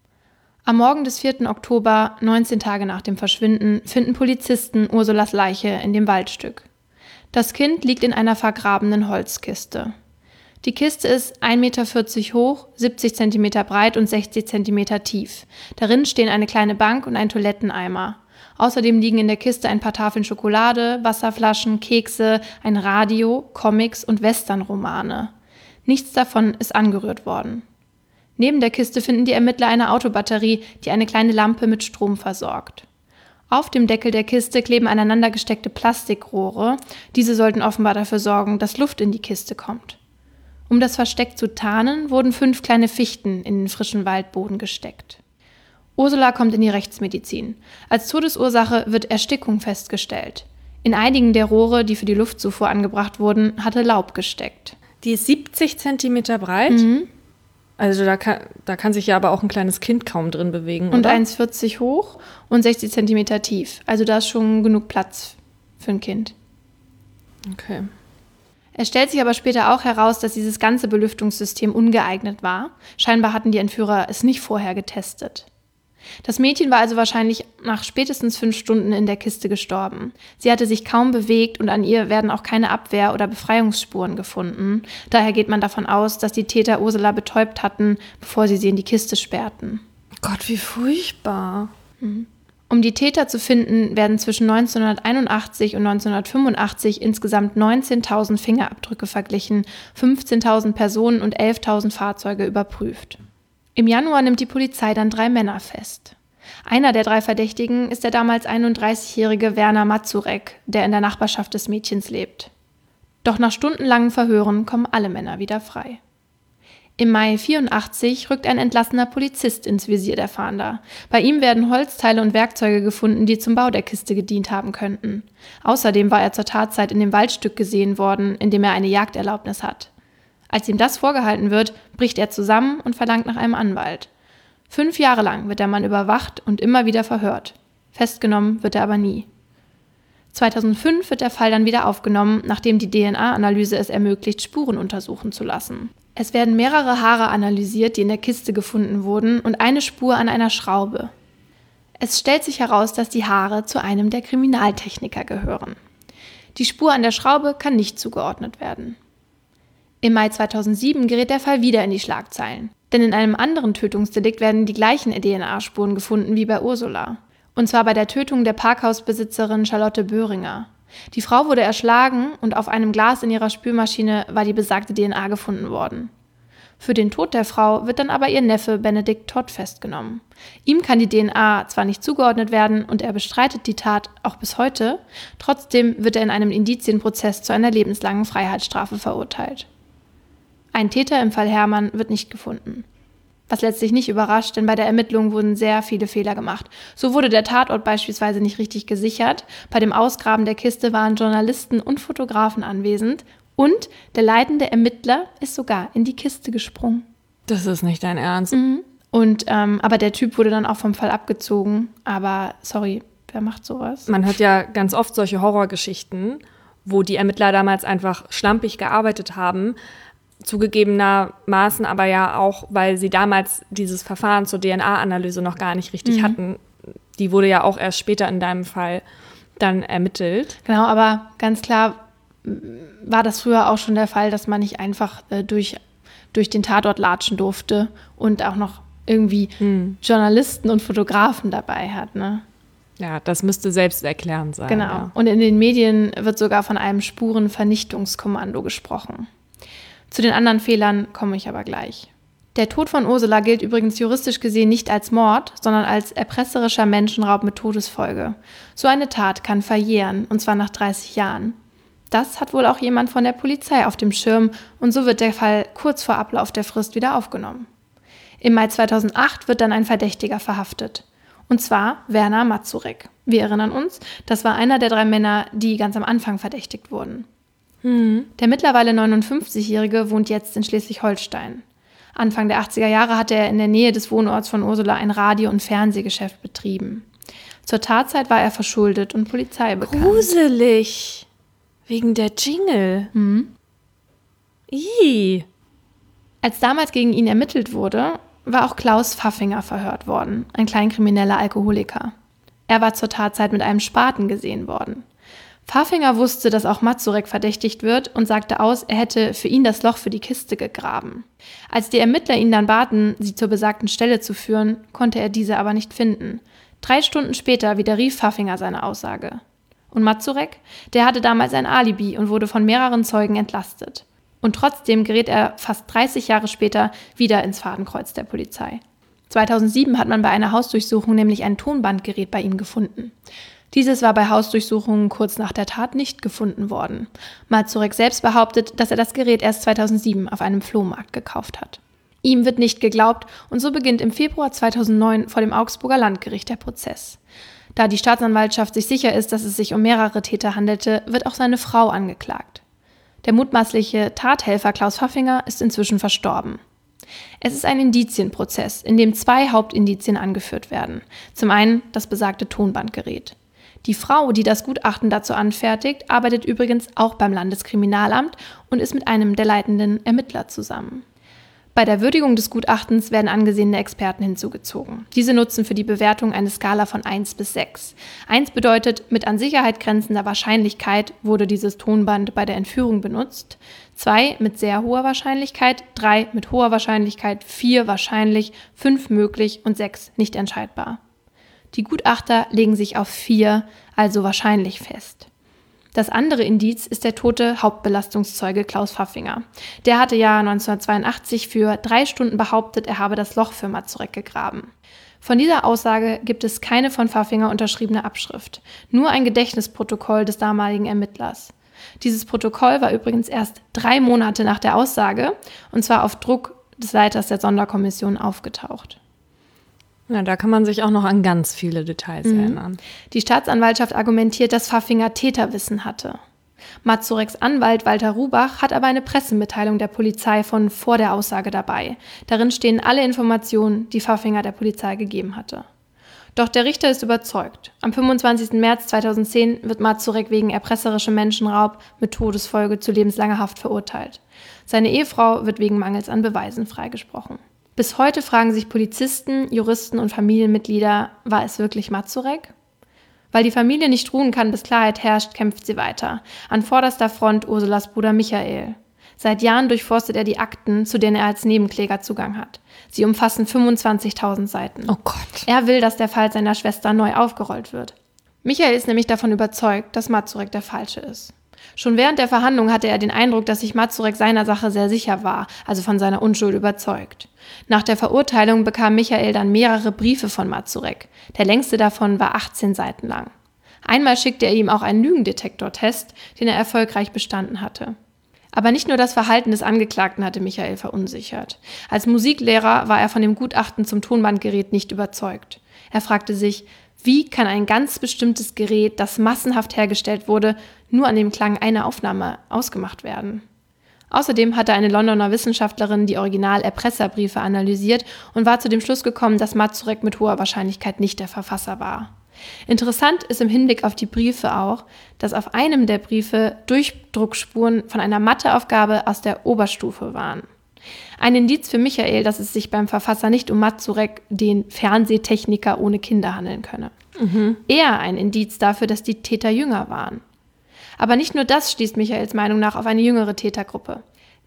Am Morgen des vierten Oktober, neunzehn Tage nach dem Verschwinden, finden Polizisten Ursulas Leiche in dem Waldstück. Das Kind liegt in einer vergrabenen Holzkiste. Die Kiste ist ein Meter vierzig hoch, siebzig Zentimeter breit und sechzig Zentimeter tief. Darin stehen eine kleine Bank und ein Toiletteneimer. Außerdem liegen in der Kiste ein paar Tafeln Schokolade, Wasserflaschen, Kekse, ein Radio, Comics und Westernromane. Nichts davon ist angerührt worden. Neben der Kiste finden die Ermittler eine Autobatterie, die eine kleine Lampe mit Strom versorgt. Auf dem Deckel der Kiste kleben aneinander gesteckte Plastikrohre. Diese sollten offenbar dafür sorgen, dass Luft in die Kiste kommt. Um das Versteck zu tarnen, wurden fünf kleine Fichten in den frischen Waldboden gesteckt. Ursula kommt in die Rechtsmedizin. Als Todesursache wird Erstickung festgestellt. In einigen der Rohre, die für die Luftzufuhr angebracht wurden, hatte Laub gesteckt. Die ist siebzig Zentimeter breit? Mhm. Also da kann, da kann sich ja aber auch ein kleines Kind kaum drin bewegen, Und oder? eins Komma vierzig hoch und sechzig Zentimeter tief. Also da ist schon genug Platz für ein Kind. Okay. Es stellt sich aber später auch heraus, dass dieses ganze Belüftungssystem ungeeignet war. Scheinbar hatten die Entführer es nicht vorher getestet. Das Mädchen war also wahrscheinlich nach spätestens fünf Stunden in der Kiste gestorben. Sie hatte sich kaum bewegt und an ihr werden auch keine Abwehr- oder Befreiungsspuren gefunden. Daher geht man davon aus, dass die Täter Ursula betäubt hatten, bevor sie sie in die Kiste sperrten. Gott, wie furchtbar. Um die Täter zu finden, werden zwischen neunzehnhunderteinundachtzig und neunzehnhundertfünfundachtzig insgesamt neunzehntausend Fingerabdrücke verglichen, fünfzehntausend Personen und elftausend Fahrzeuge überprüft. Im Januar nimmt die Polizei dann drei Männer fest. Einer der drei Verdächtigen ist der damals einunddreißigjährige Werner Mazurek, der in der Nachbarschaft des Mädchens lebt. Doch nach stundenlangen Verhören kommen alle Männer wieder frei. Im Mai vierundachtzig rückt ein entlassener Polizist ins Visier der Fahnder. Bei ihm werden Holzteile und Werkzeuge gefunden, die zum Bau der Kiste gedient haben könnten. Außerdem war er zur Tatzeit in dem Waldstück gesehen worden, in dem er eine Jagderlaubnis hat. Als ihm das vorgehalten wird, bricht er zusammen und verlangt nach einem Anwalt. Fünf Jahre lang wird der Mann überwacht und immer wieder verhört. Festgenommen wird er aber nie. zweitausendfünf wird der Fall dann wieder aufgenommen, nachdem die D N A-Analyse es ermöglicht, Spuren untersuchen zu lassen. Es werden mehrere Haare analysiert, die in der Kiste gefunden wurden, und eine Spur an einer Schraube. Es stellt sich heraus, dass die Haare zu einem der Kriminaltechniker gehören. Die Spur an der Schraube kann nicht zugeordnet werden. Im Mai zweitausendsieben gerät der Fall wieder in die Schlagzeilen. Denn in einem anderen Tötungsdelikt werden die gleichen D N A-Spuren gefunden wie bei Ursula. Und zwar bei der Tötung der Parkhausbesitzerin Charlotte Böhringer. Die Frau wurde erschlagen und auf einem Glas in ihrer Spülmaschine war die besagte D N A gefunden worden. Für den Tod der Frau wird dann aber ihr Neffe Benedikt Todt festgenommen. Ihm kann die D N A zwar nicht zugeordnet werden und er bestreitet die Tat auch bis heute, trotzdem wird er in einem Indizienprozess zu einer lebenslangen Freiheitsstrafe verurteilt. Ein Täter im Fall Hermann wird nicht gefunden. Was letztlich nicht überrascht, denn bei der Ermittlung wurden sehr viele Fehler gemacht. So wurde der Tatort beispielsweise nicht richtig gesichert, bei dem Ausgraben der Kiste waren Journalisten und Fotografen anwesend und der leitende Ermittler ist sogar in die Kiste gesprungen. Das ist nicht dein Ernst. Mhm. Und, ähm, aber der Typ wurde dann auch vom Fall abgezogen. Aber sorry, wer macht sowas? Man hört ja ganz oft solche Horrorgeschichten, wo die Ermittler damals einfach schlampig gearbeitet haben, zugegebenermaßen aber ja auch, weil sie damals dieses Verfahren zur D N A-Analyse noch gar nicht richtig mhm. hatten. Die wurde ja auch erst später in deinem Fall dann ermittelt. Genau, aber ganz klar war das früher auch schon der Fall, dass man nicht einfach äh, durch, durch den Tatort latschen durfte und auch noch irgendwie mhm. Journalisten und Fotografen dabei hat, ne? Ja, das müsste selbsterklärend sein. Genau. Ja. Und in den Medien wird sogar von einem Spurenvernichtungskommando gesprochen. Zu den anderen Fehlern komme ich aber gleich. Der Tod von Ursula gilt übrigens juristisch gesehen nicht als Mord, sondern als erpresserischer Menschenraub mit Todesfolge. So eine Tat kann verjähren, und zwar nach dreißig Jahren. Das hat wohl auch jemand von der Polizei auf dem Schirm und so wird der Fall kurz vor Ablauf der Frist wieder aufgenommen. Im Mai zweitausendacht wird dann ein Verdächtiger verhaftet. Und zwar Werner Mazurek. Wir erinnern uns, das war einer der drei Männer, die ganz am Anfang verdächtigt wurden. Mhm. Der mittlerweile neunundfünfzigjährige wohnt jetzt in Schleswig-Holstein. Anfang der achtziger Jahre hatte er in der Nähe des Wohnorts von Ursula ein Radio- und Fernsehgeschäft betrieben. Zur Tatzeit war er verschuldet und Polizei bekannt. Gruselig. Wegen der Jingle. Mhm. Ih. Als damals gegen ihn ermittelt wurde, war auch Klaus Pfaffinger verhört worden, ein kleinkrimineller Alkoholiker. Er war zur Tatzeit mit einem Spaten gesehen worden. Pfaffinger wusste, dass auch Mazurek verdächtigt wird und sagte aus, er hätte für ihn das Loch für die Kiste gegraben. Als die Ermittler ihn dann baten, sie zur besagten Stelle zu führen, konnte er diese aber nicht finden. Drei Stunden später widerrief Pfaffinger seine Aussage. Und Mazurek, der hatte damals ein Alibi und wurde von mehreren Zeugen entlastet. Und trotzdem gerät er fast dreißig Jahre später wieder ins Fadenkreuz der Polizei. zweitausendsieben hat man bei einer Hausdurchsuchung nämlich ein Tonbandgerät bei ihm gefunden. Dieses war bei Hausdurchsuchungen kurz nach der Tat nicht gefunden worden. Mazurek selbst behauptet, dass er das Gerät erst zweitausendsieben auf einem Flohmarkt gekauft hat. Ihm wird nicht geglaubt und so beginnt im Februar zweitausendneun vor dem Augsburger Landgericht der Prozess. Da die Staatsanwaltschaft sich sicher ist, dass es sich um mehrere Täter handelte, wird auch seine Frau angeklagt. Der mutmaßliche Tathelfer Klaus Pfaffinger ist inzwischen verstorben. Es ist ein Indizienprozess, in dem zwei Hauptindizien angeführt werden. Zum einen das besagte Tonbandgerät. Die Frau, die das Gutachten dazu anfertigt, arbeitet übrigens auch beim Landeskriminalamt und ist mit einem der leitenden Ermittler zusammen. Bei der Würdigung des Gutachtens werden angesehene Experten hinzugezogen. Diese nutzen für die Bewertung eine Skala von eins bis sechs. eins bedeutet, mit an Sicherheit grenzender Wahrscheinlichkeit wurde dieses Tonband bei der Entführung benutzt. zwei mit sehr hoher Wahrscheinlichkeit, drei mit hoher Wahrscheinlichkeit, vier wahrscheinlich, fünf möglich und sechs nicht entscheidbar. Die Gutachter legen sich auf vier, also wahrscheinlich fest. Das andere Indiz ist der tote Hauptbelastungszeuge Klaus Pfaffinger. Der hatte ja neunzehnhundertzweiundachtzig für drei Stunden behauptet, er habe das Loch für Mazurek gegraben. Von dieser Aussage gibt es keine von Pfaffinger unterschriebene Abschrift, nur ein Gedächtnisprotokoll des damaligen Ermittlers. Dieses Protokoll war übrigens erst drei Monate nach der Aussage, und zwar auf Druck des Leiters der Sonderkommission aufgetaucht. Ja, da kann man sich auch noch an ganz viele Details mhm. erinnern. Die Staatsanwaltschaft argumentiert, dass Pfaffinger Täterwissen hatte. Mazureks Anwalt Walter Rubach hat aber eine Pressemitteilung der Polizei von vor der Aussage dabei. Darin stehen alle Informationen, die Pfaffinger der Polizei gegeben hatte. Doch der Richter ist überzeugt. Am fünfundzwanzigsten März zweitausendzehn wird Mazurek wegen erpresserischem Menschenraub mit Todesfolge zu lebenslanger Haft verurteilt. Seine Ehefrau wird wegen Mangels an Beweisen freigesprochen. Bis heute fragen sich Polizisten, Juristen und Familienmitglieder, war es wirklich Mazurek? Weil die Familie nicht ruhen kann, bis Klarheit herrscht, kämpft sie weiter. An vorderster Front Ursulas Bruder Michael. Seit Jahren durchforstet er die Akten, zu denen er als Nebenkläger Zugang hat. Sie umfassen fünfundzwanzigtausend Seiten. Oh Gott. Er will, dass der Fall seiner Schwester neu aufgerollt wird. Michael ist nämlich davon überzeugt, dass Mazurek der Falsche ist. Schon während der Verhandlung hatte er den Eindruck, dass sich Mazurek seiner Sache sehr sicher war, also von seiner Unschuld überzeugt. Nach der Verurteilung bekam Michael dann mehrere Briefe von Mazurek. Der längste davon war achtzehn Seiten lang. Einmal schickte er ihm auch einen Lügendetektortest, den er erfolgreich bestanden hatte. Aber nicht nur das Verhalten des Angeklagten hatte Michael verunsichert. Als Musiklehrer war er von dem Gutachten zum Tonbandgerät nicht überzeugt. Er fragte sich, wie kann ein ganz bestimmtes Gerät, das massenhaft hergestellt wurde, nur an dem Klang einer Aufnahme ausgemacht werden? Außerdem hatte eine Londoner Wissenschaftlerin die Original-Erpresserbriefe analysiert und war zu dem Schluss gekommen, dass Mazurek mit hoher Wahrscheinlichkeit nicht der Verfasser war. Interessant ist im Hinblick auf die Briefe auch, dass auf einem der Briefe Durchdruckspuren von einer Matheaufgabe aus der Oberstufe waren. Ein Indiz für Michael, dass es sich beim Verfasser nicht um Mazurek, den Fernsehtechniker ohne Kinder, handeln könne. Mhm. Eher ein Indiz dafür, dass die Täter jünger waren. Aber nicht nur das schließt Michaels Meinung nach auf eine jüngere Tätergruppe.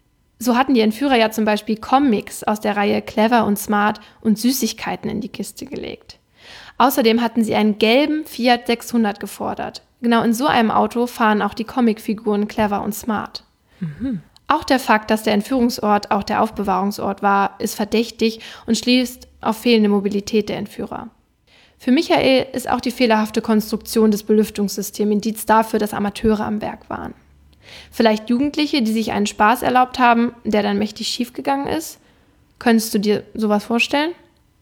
So hatten die Entführer ja zum Beispiel Comics aus der Reihe Clever und Smart und Süßigkeiten in die Kiste gelegt. Außerdem hatten sie einen gelben Fiat sechshundert gefordert. Genau in so einem Auto fahren auch die Comicfiguren Clever und Smart. Mhm. Auch der Fakt, dass der Entführungsort auch der Aufbewahrungsort war, ist verdächtig und schließt auf fehlende Mobilität der Entführer. Für Michael ist auch die fehlerhafte Konstruktion des Belüftungssystems Indiz dafür, dass Amateure am Werk waren. Vielleicht Jugendliche, die sich einen Spaß erlaubt haben, der dann mächtig schiefgegangen ist? Könntest du dir sowas vorstellen?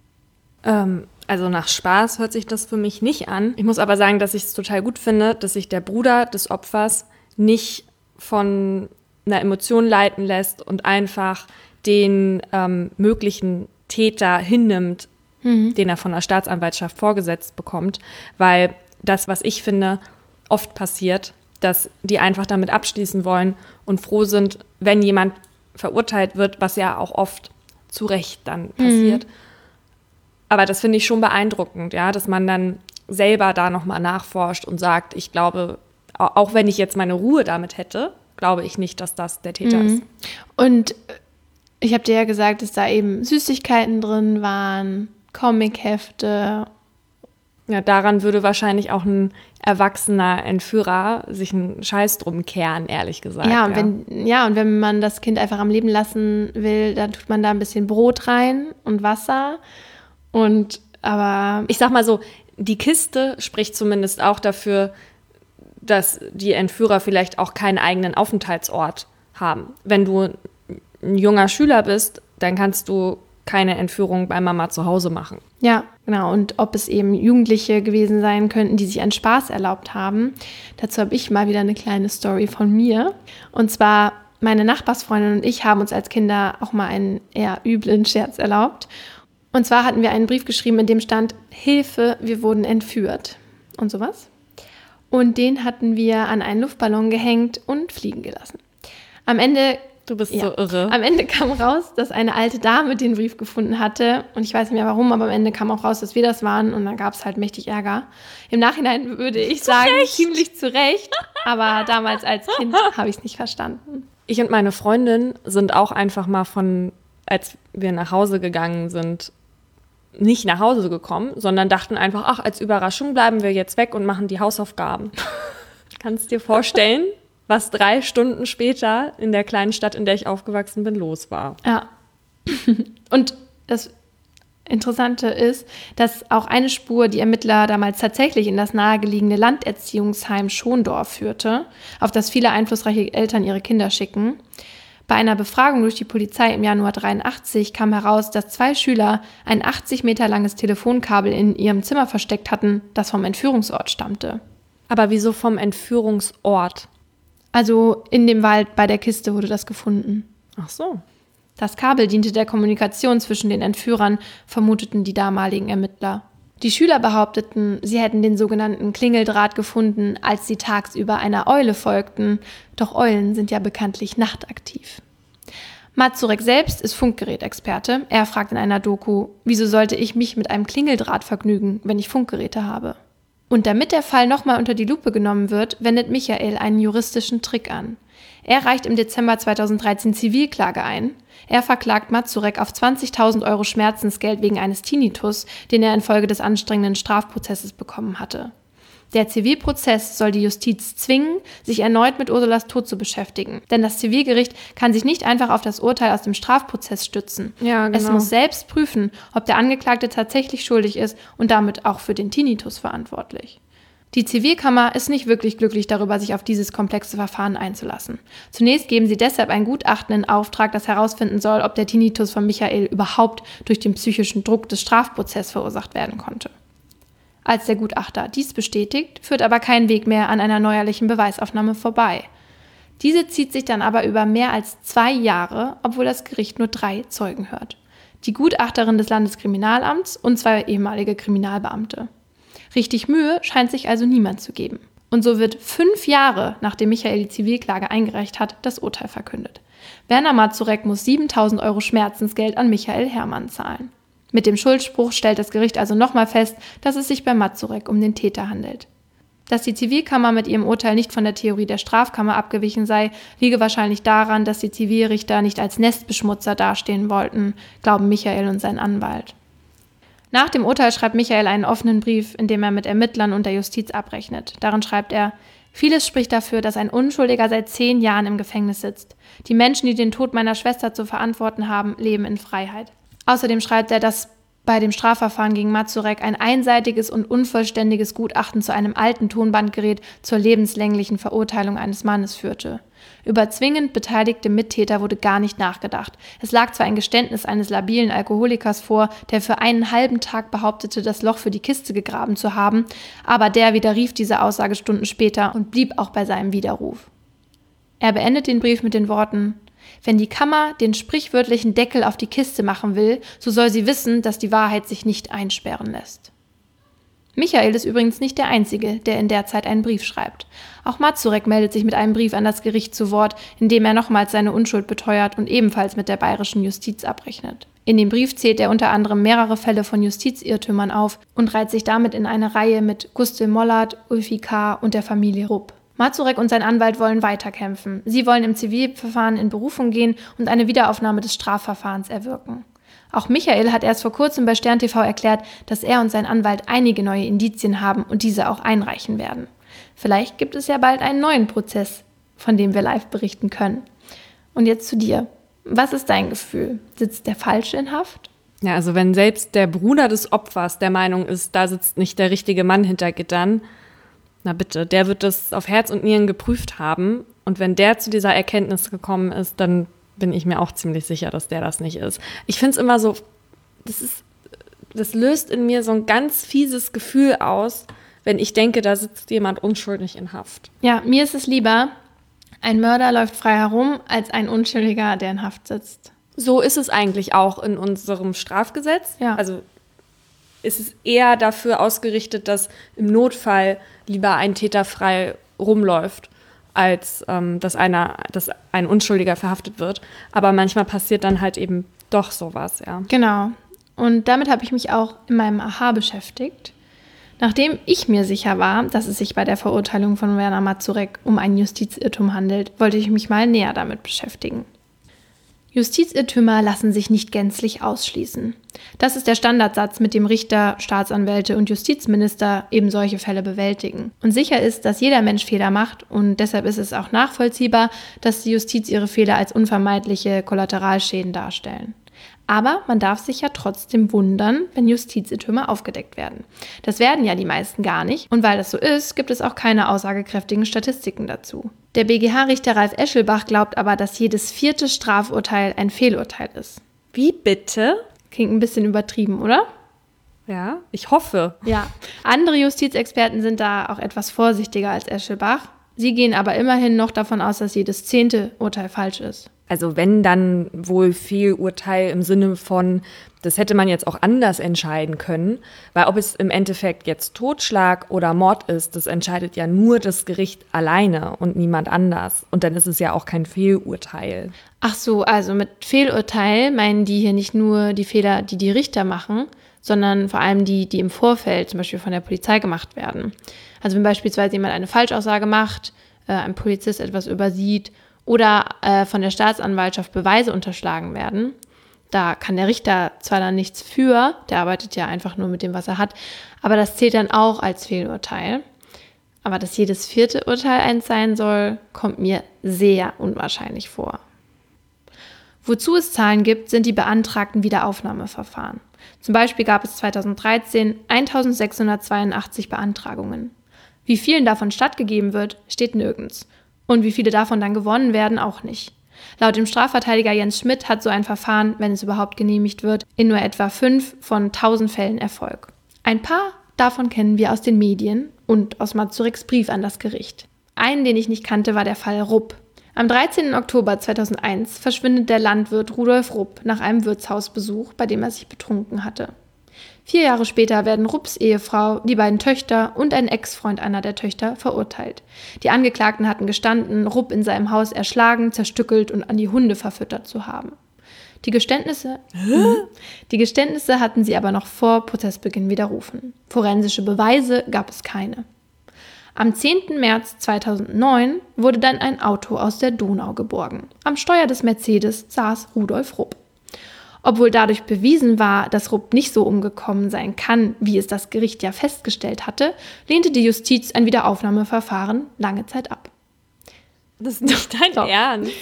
Ähm, also nach Spaß hört sich das für mich nicht an. Ich muss aber sagen, dass ich es total gut finde, dass sich der Bruder des Opfers nicht von einer Emotion leiten lässt und einfach den ähm, möglichen Täter hinnimmt, mhm. den er von der Staatsanwaltschaft vorgesetzt bekommt, weil das, was ich finde, oft passiert, dass die einfach damit abschließen wollen und froh sind, wenn jemand verurteilt wird, was ja auch oft zu Recht dann passiert. Mhm. Aber das finde ich schon beeindruckend, ja, dass man dann selber da nochmal nachforscht und sagt, ich glaube, auch wenn ich jetzt meine Ruhe damit hätte, glaube ich nicht, dass das der Täter mhm. ist. Und ich habe dir ja gesagt, dass da eben Süßigkeiten drin waren, Comichefte. Ja, daran würde wahrscheinlich auch ein erwachsener Entführer sich einen Scheiß drum kehren, ehrlich gesagt. Ja, und, ja. Wenn, ja, und wenn man das Kind einfach am Leben lassen will, dann tut man da ein bisschen Brot rein und Wasser. Und aber ich sag mal so, die Kiste spricht zumindest auch dafür, dass die Entführer vielleicht auch keinen eigenen Aufenthaltsort haben. Wenn du ein junger Schüler bist, dann kannst du keine Entführung bei Mama zu Hause machen. Ja, genau. Und ob es eben Jugendliche gewesen sein könnten, die sich einen Spaß erlaubt haben. Dazu habe ich mal wieder eine kleine Story von mir. Und zwar, meine Nachbarsfreundin und ich haben uns als Kinder auch mal einen eher üblen Scherz erlaubt. Und zwar hatten wir einen Brief geschrieben, in dem stand: Hilfe, wir wurden entführt. Und sowas. Und den hatten wir an einen Luftballon gehängt und fliegen gelassen. Am Ende Du bist Ja. so irre. Am Ende kam raus, dass eine alte Dame den Brief gefunden hatte. Und ich weiß nicht mehr warum, aber am Ende kam auch raus, dass wir das waren. Und dann gab es halt mächtig Ärger. Im Nachhinein würde ich sagen, ziemlich zu Recht. Aber damals als Kind habe ich es nicht verstanden. Ich und meine Freundin sind auch einfach mal von, als wir nach Hause gegangen sind, nicht nach Hause gekommen, sondern dachten einfach, ach, als Überraschung bleiben wir jetzt weg und machen die Hausaufgaben. Kannst dir vorstellen, was drei Stunden später in der kleinen Stadt, in der ich aufgewachsen bin, los war. Ja. Und das Interessante ist, dass auch eine Spur die Ermittler damals tatsächlich in das nahegelegene Landerziehungsheim Schondorf führte, auf das viele einflussreiche Eltern ihre Kinder schicken. Bei einer Befragung durch die Polizei im Januar dreiundachtzig kam heraus, dass zwei Schüler ein achtzig Meter langes Telefonkabel in ihrem Zimmer versteckt hatten, das vom Entführungsort stammte. Aber wieso vom Entführungsort? Also in dem Wald bei der Kiste wurde das gefunden. Ach so. Das Kabel diente der Kommunikation zwischen den Entführern, vermuteten die damaligen Ermittler. Die Schüler behaupteten, sie hätten den sogenannten Klingeldraht gefunden, als sie tagsüber einer Eule folgten. Doch Eulen sind ja bekanntlich nachtaktiv. Mazurek selbst ist Funkgerätexperte. Er fragt in einer Doku, wieso sollte ich mich mit einem Klingeldraht vergnügen, wenn ich Funkgeräte habe? Und damit der Fall nochmal unter die Lupe genommen wird, wendet Michael einen juristischen Trick an. Er reicht im Dezember zweitausenddreizehn Zivilklage ein. Er verklagt Mazurek auf zwanzigtausend Euro Schmerzensgeld wegen eines Tinnitus, den er infolge des anstrengenden Strafprozesses bekommen hatte. Der Zivilprozess soll die Justiz zwingen, sich erneut mit Ursulas Tod zu beschäftigen. Denn das Zivilgericht kann sich nicht einfach auf das Urteil aus dem Strafprozess stützen. Ja, genau. Es muss selbst prüfen, ob der Angeklagte tatsächlich schuldig ist und damit auch für den Tinnitus verantwortlich. Die Zivilkammer ist nicht wirklich glücklich darüber, sich auf dieses komplexe Verfahren einzulassen. Zunächst geben sie deshalb ein Gutachten in Auftrag, das herausfinden soll, ob der Tinnitus von Michael überhaupt durch den psychischen Druck des Strafprozesses verursacht werden konnte. Als der Gutachter dies bestätigt, führt aber kein Weg mehr an einer neuerlichen Beweisaufnahme vorbei. Diese zieht sich dann aber über mehr als zwei Jahre, obwohl das Gericht nur drei Zeugen hört. Die Gutachterin des Landeskriminalamts und zwei ehemalige Kriminalbeamte. Richtig Mühe scheint sich also niemand zu geben. Und so wird fünf Jahre, nachdem Michael die Zivilklage eingereicht hat, das Urteil verkündet. Werner Mazurek muss siebentausend Euro Schmerzensgeld an Michael Herrmann zahlen. Mit dem Schuldspruch stellt das Gericht also nochmal fest, dass es sich bei Mazurek um den Täter handelt. Dass die Zivilkammer mit ihrem Urteil nicht von der Theorie der Strafkammer abgewichen sei, liege wahrscheinlich daran, dass die Zivilrichter nicht als Nestbeschmutzer dastehen wollten, glauben Michael und sein Anwalt. Nach dem Urteil schreibt Michael einen offenen Brief, in dem er mit Ermittlern und der Justiz abrechnet. Darin schreibt er: Vieles spricht dafür, dass ein Unschuldiger seit zehn Jahren im Gefängnis sitzt. Die Menschen, die den Tod meiner Schwester zu verantworten haben, leben in Freiheit. Außerdem schreibt er, dass bei dem Strafverfahren gegen Mazurek ein einseitiges und unvollständiges Gutachten zu einem alten Tonbandgerät zur lebenslänglichen Verurteilung eines Mannes führte. Über zwingend beteiligte Mittäter wurde gar nicht nachgedacht. Es lag zwar ein Geständnis eines labilen Alkoholikers vor, der für einen halben Tag behauptete, das Loch für die Kiste gegraben zu haben, aber der widerrief diese Aussage Stunden später und blieb auch bei seinem Widerruf. Er beendet den Brief mit den Worten: Wenn die Kammer den sprichwörtlichen Deckel auf die Kiste machen will, so soll sie wissen, dass die Wahrheit sich nicht einsperren lässt. Michael ist übrigens nicht der Einzige, der in der Zeit einen Brief schreibt. Auch Mazurek meldet sich mit einem Brief an das Gericht zu Wort, in dem er nochmals seine Unschuld beteuert und ebenfalls mit der bayerischen Justiz abrechnet. In dem Brief zählt er unter anderem mehrere Fälle von Justizirrtümern auf und reiht sich damit in eine Reihe mit Gustl Mollert, Ulfi K. und der Familie Rupp. Mazurek und sein Anwalt wollen weiterkämpfen. Sie wollen im Zivilverfahren in Berufung gehen und eine Wiederaufnahme des Strafverfahrens erwirken. Auch Michael hat erst vor kurzem bei Stern T V erklärt, dass er und sein Anwalt einige neue Indizien haben und diese auch einreichen werden. Vielleicht gibt es ja bald einen neuen Prozess, von dem wir live berichten können. Und jetzt zu dir. Was ist dein Gefühl? Sitzt der Falsche in Haft? Ja, also wenn selbst der Bruder des Opfers der Meinung ist, da sitzt nicht der richtige Mann hinter Gittern, na bitte, der wird das auf Herz und Nieren geprüft haben. Und wenn der zu dieser Erkenntnis gekommen ist, dann bin ich mir auch ziemlich sicher, dass der das nicht ist. Ich finde es immer so, das ist, das löst in mir so ein ganz fieses Gefühl aus, wenn ich denke, da sitzt jemand unschuldig in Haft. Ja, mir ist es lieber, ein Mörder läuft frei herum, als ein Unschuldiger, der in Haft sitzt. So ist es eigentlich auch in unserem Strafgesetz. Ja. Also ist es eher dafür ausgerichtet, dass im Notfall lieber ein Täter frei rumläuft, als ähm, dass, einer, dass ein Unschuldiger verhaftet wird. Aber manchmal passiert dann halt eben doch sowas, ja. Genau. Und damit habe ich mich auch in meinem Aha beschäftigt. Nachdem ich mir sicher war, dass es sich bei der Verurteilung von Werner Mazurek um einen Justizirrtum handelt, wollte ich mich mal näher damit beschäftigen. Justizirrtümer lassen sich nicht gänzlich ausschließen. Das ist der Standardsatz, mit dem Richter, Staatsanwälte und Justizminister eben solche Fälle bewältigen. Und sicher ist, dass jeder Mensch Fehler macht und deshalb ist es auch nachvollziehbar, dass die Justiz ihre Fehler als unvermeidliche Kollateralschäden darstellen. Aber man darf sich ja trotzdem wundern, wenn Justizirrtümer aufgedeckt werden. Das werden ja die meisten gar nicht. Und weil das so ist, gibt es auch keine aussagekräftigen Statistiken dazu. Der B G H-Richter Ralf Eschelbach glaubt aber, dass jedes vierte Strafurteil ein Fehlurteil ist. Wie bitte? Klingt ein bisschen übertrieben, oder? Ja, ich hoffe. Ja. Andere Justizexperten sind da auch etwas vorsichtiger als Eschelbach. Sie gehen aber immerhin noch davon aus, dass jedes zehnte Urteil falsch ist. Also wenn, dann wohl Fehlurteil im Sinne von, das hätte man jetzt auch anders entscheiden können, weil ob es im Endeffekt jetzt Totschlag oder Mord ist, das entscheidet ja nur das Gericht alleine und niemand anders. Und dann ist es ja auch kein Fehlurteil. Ach so, also mit Fehlurteil meinen die hier nicht nur die Fehler, die die Richter machen, sondern vor allem die, die im Vorfeld zum Beispiel von der Polizei gemacht werden. Also wenn beispielsweise jemand eine Falschaussage macht, äh, ein Polizist etwas übersieht oder äh, von der Staatsanwaltschaft Beweise unterschlagen werden. Da kann der Richter zwar dann nichts für, der arbeitet ja einfach nur mit dem, was er hat, aber das zählt dann auch als Fehlurteil. Aber dass jedes vierte Urteil eins sein soll, kommt mir sehr unwahrscheinlich vor. Wozu es Zahlen gibt, sind die beantragten Wiederaufnahmeverfahren. Zum Beispiel gab es zweitausenddreizehn eintausendsechshundertzweiundachtzig Beantragungen. Wie vielen davon stattgegeben wird, steht nirgends. Und wie viele davon dann gewonnen werden, auch nicht. Laut dem Strafverteidiger Jens Schmidt hat so ein Verfahren, wenn es überhaupt genehmigt wird, in nur etwa fünf von tausend Fällen Erfolg. Ein paar davon kennen wir aus den Medien und aus Mazureks Brief an das Gericht. Einen, den ich nicht kannte, war der Fall Rupp. Am dreizehnten Oktober zweitausendeins verschwindet der Landwirt Rudolf Rupp nach einem Wirtshausbesuch, bei dem er sich betrunken hatte. Vier Jahre später werden Rupps Ehefrau, die beiden Töchter und ein Ex-Freund einer der Töchter verurteilt. Die Angeklagten hatten gestanden, Rupp in seinem Haus erschlagen, zerstückelt und an die Hunde verfüttert zu haben. Die Geständnisse, die Geständnisse hatten sie aber noch vor Prozessbeginn widerrufen. Forensische Beweise gab es keine. Am zehnten März zweitausendneun wurde dann ein Auto aus der Donau geborgen. Am Steuer des Mercedes saß Rudolf Rupp. Obwohl dadurch bewiesen war, dass Rupp nicht so umgekommen sein kann, wie es das Gericht ja festgestellt hatte, lehnte die Justiz ein Wiederaufnahmeverfahren lange Zeit ab. Das ist nicht dein Doch. Ernst.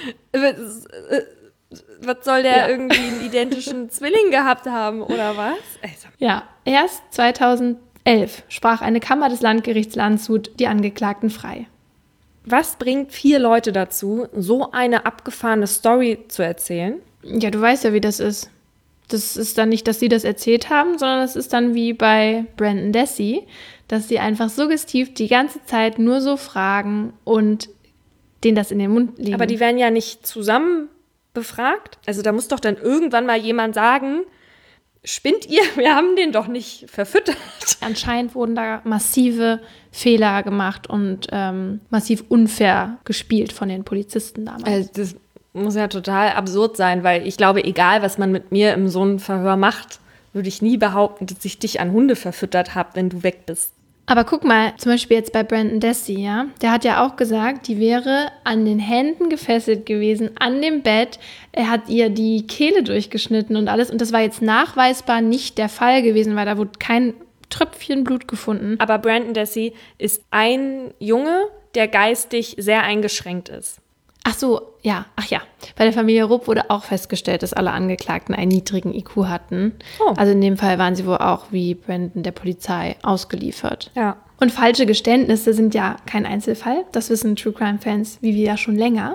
Was soll der Ja. irgendwie einen identischen Zwilling gehabt haben, oder was? Also. Ja, erst zweitausendelf sprach eine Kammer des Landgerichts Landshut die Angeklagten frei. Was bringt vier Leute dazu, so eine abgefahrene Story zu erzählen? Ja, du weißt ja, wie das ist. Das ist dann nicht, dass sie das erzählt haben, sondern das ist dann wie bei Brandon Dassey, dass sie einfach suggestiv die ganze Zeit nur so fragen und denen das in den Mund liegen. Aber die werden ja nicht zusammen befragt. Also da muss doch dann irgendwann mal jemand sagen, spinnt ihr? Wir haben den doch nicht verfüttert. Anscheinend wurden da massive Fehler gemacht und ähm, massiv unfair gespielt von den Polizisten damals. Also das muss ja total absurd sein, weil ich glaube, egal, was man mit mir in so einem Verhör macht, würde ich nie behaupten, dass ich dich an Hunde verfüttert habe, wenn du weg bist. Aber guck mal, zum Beispiel jetzt bei Brandon Dassey, ja, der hat ja auch gesagt, die wäre an den Händen gefesselt gewesen, an dem Bett. Er hat ihr die Kehle durchgeschnitten und alles. Und das war jetzt nachweisbar nicht der Fall gewesen, weil da wurde kein Tröpfchen Blut gefunden. Aber Brandon Dassey ist ein Junge, der geistig sehr eingeschränkt ist. Ach so, ja, ach ja. Bei der Familie Rupp wurde auch festgestellt, dass alle Angeklagten einen niedrigen I Q hatten. Oh. Also in dem Fall waren sie wohl auch wie Brandon der Polizei ausgeliefert. Ja. Und falsche Geständnisse sind ja kein Einzelfall. Das wissen True Crime Fans wie wir ja schon länger.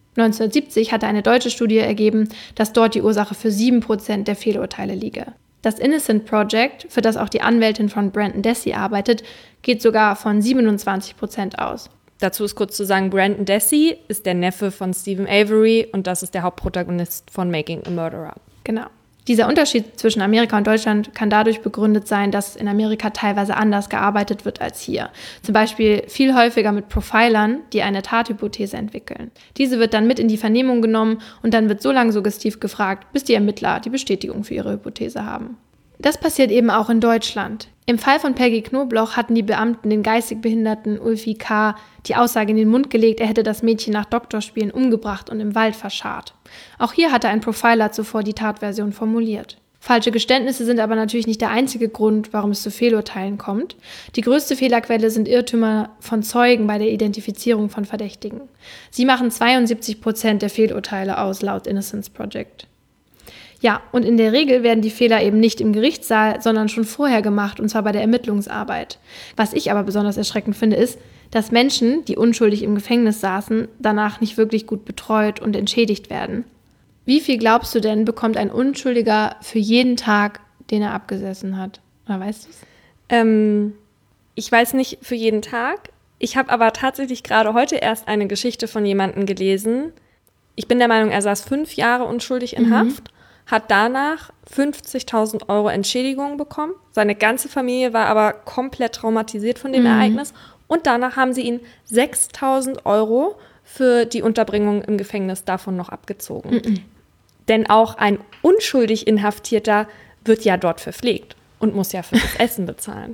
neunzehnhundertsiebzig hatte eine deutsche Studie ergeben, dass dort die Ursache für sieben Prozent der Fehlurteile liege. Das Innocent Project, für das auch die Anwältin von Brandon Dassey arbeitet, geht sogar von siebenundzwanzig Prozent aus. Dazu ist kurz zu sagen, Brandon Dassey ist der Neffe von Stephen Avery und das ist der Hauptprotagonist von Making a Murderer. Genau. Dieser Unterschied zwischen Amerika und Deutschland kann dadurch begründet sein, dass in Amerika teilweise anders gearbeitet wird als hier. Zum Beispiel viel häufiger mit Profilern, die eine Tathypothese entwickeln. Diese wird dann mit in die Vernehmung genommen und dann wird so lange suggestiv gefragt, bis die Ermittler die Bestätigung für ihre Hypothese haben. Das passiert eben auch in Deutschland. Im Fall von Peggy Knobloch hatten die Beamten den geistig behinderten Ulfi K. die Aussage in den Mund gelegt, er hätte das Mädchen nach Doktorspielen umgebracht und im Wald verscharrt. Auch hier hatte ein Profiler zuvor die Tatversion formuliert. Falsche Geständnisse sind aber natürlich nicht der einzige Grund, warum es zu Fehlurteilen kommt. Die größte Fehlerquelle sind Irrtümer von Zeugen bei der Identifizierung von Verdächtigen. Sie machen zweiundsiebzig Prozent der Fehlurteile aus, laut Innocence Project. Ja, und in der Regel werden die Fehler eben nicht im Gerichtssaal, sondern schon vorher gemacht, und zwar bei der Ermittlungsarbeit. Was ich aber besonders erschreckend finde, ist, dass Menschen, die unschuldig im Gefängnis saßen, danach nicht wirklich gut betreut und entschädigt werden. Wie viel glaubst du denn, bekommt ein Unschuldiger für jeden Tag, den er abgesessen hat? Oder weißt du es? Ähm, ich weiß nicht für jeden Tag. Ich habe aber tatsächlich gerade heute erst eine Geschichte von jemandem gelesen. Ich bin der Meinung, er saß fünf Jahre unschuldig in Mhm. Haft, hat danach fünfzigtausend Euro Entschädigung bekommen. Seine ganze Familie war aber komplett traumatisiert von dem Mhm. Ereignis. Und danach haben sie ihn sechstausend Euro für die Unterbringung im Gefängnis davon noch abgezogen. Mhm. Denn auch ein unschuldig Inhaftierter wird ja dort verpflegt und muss ja für das Essen bezahlen.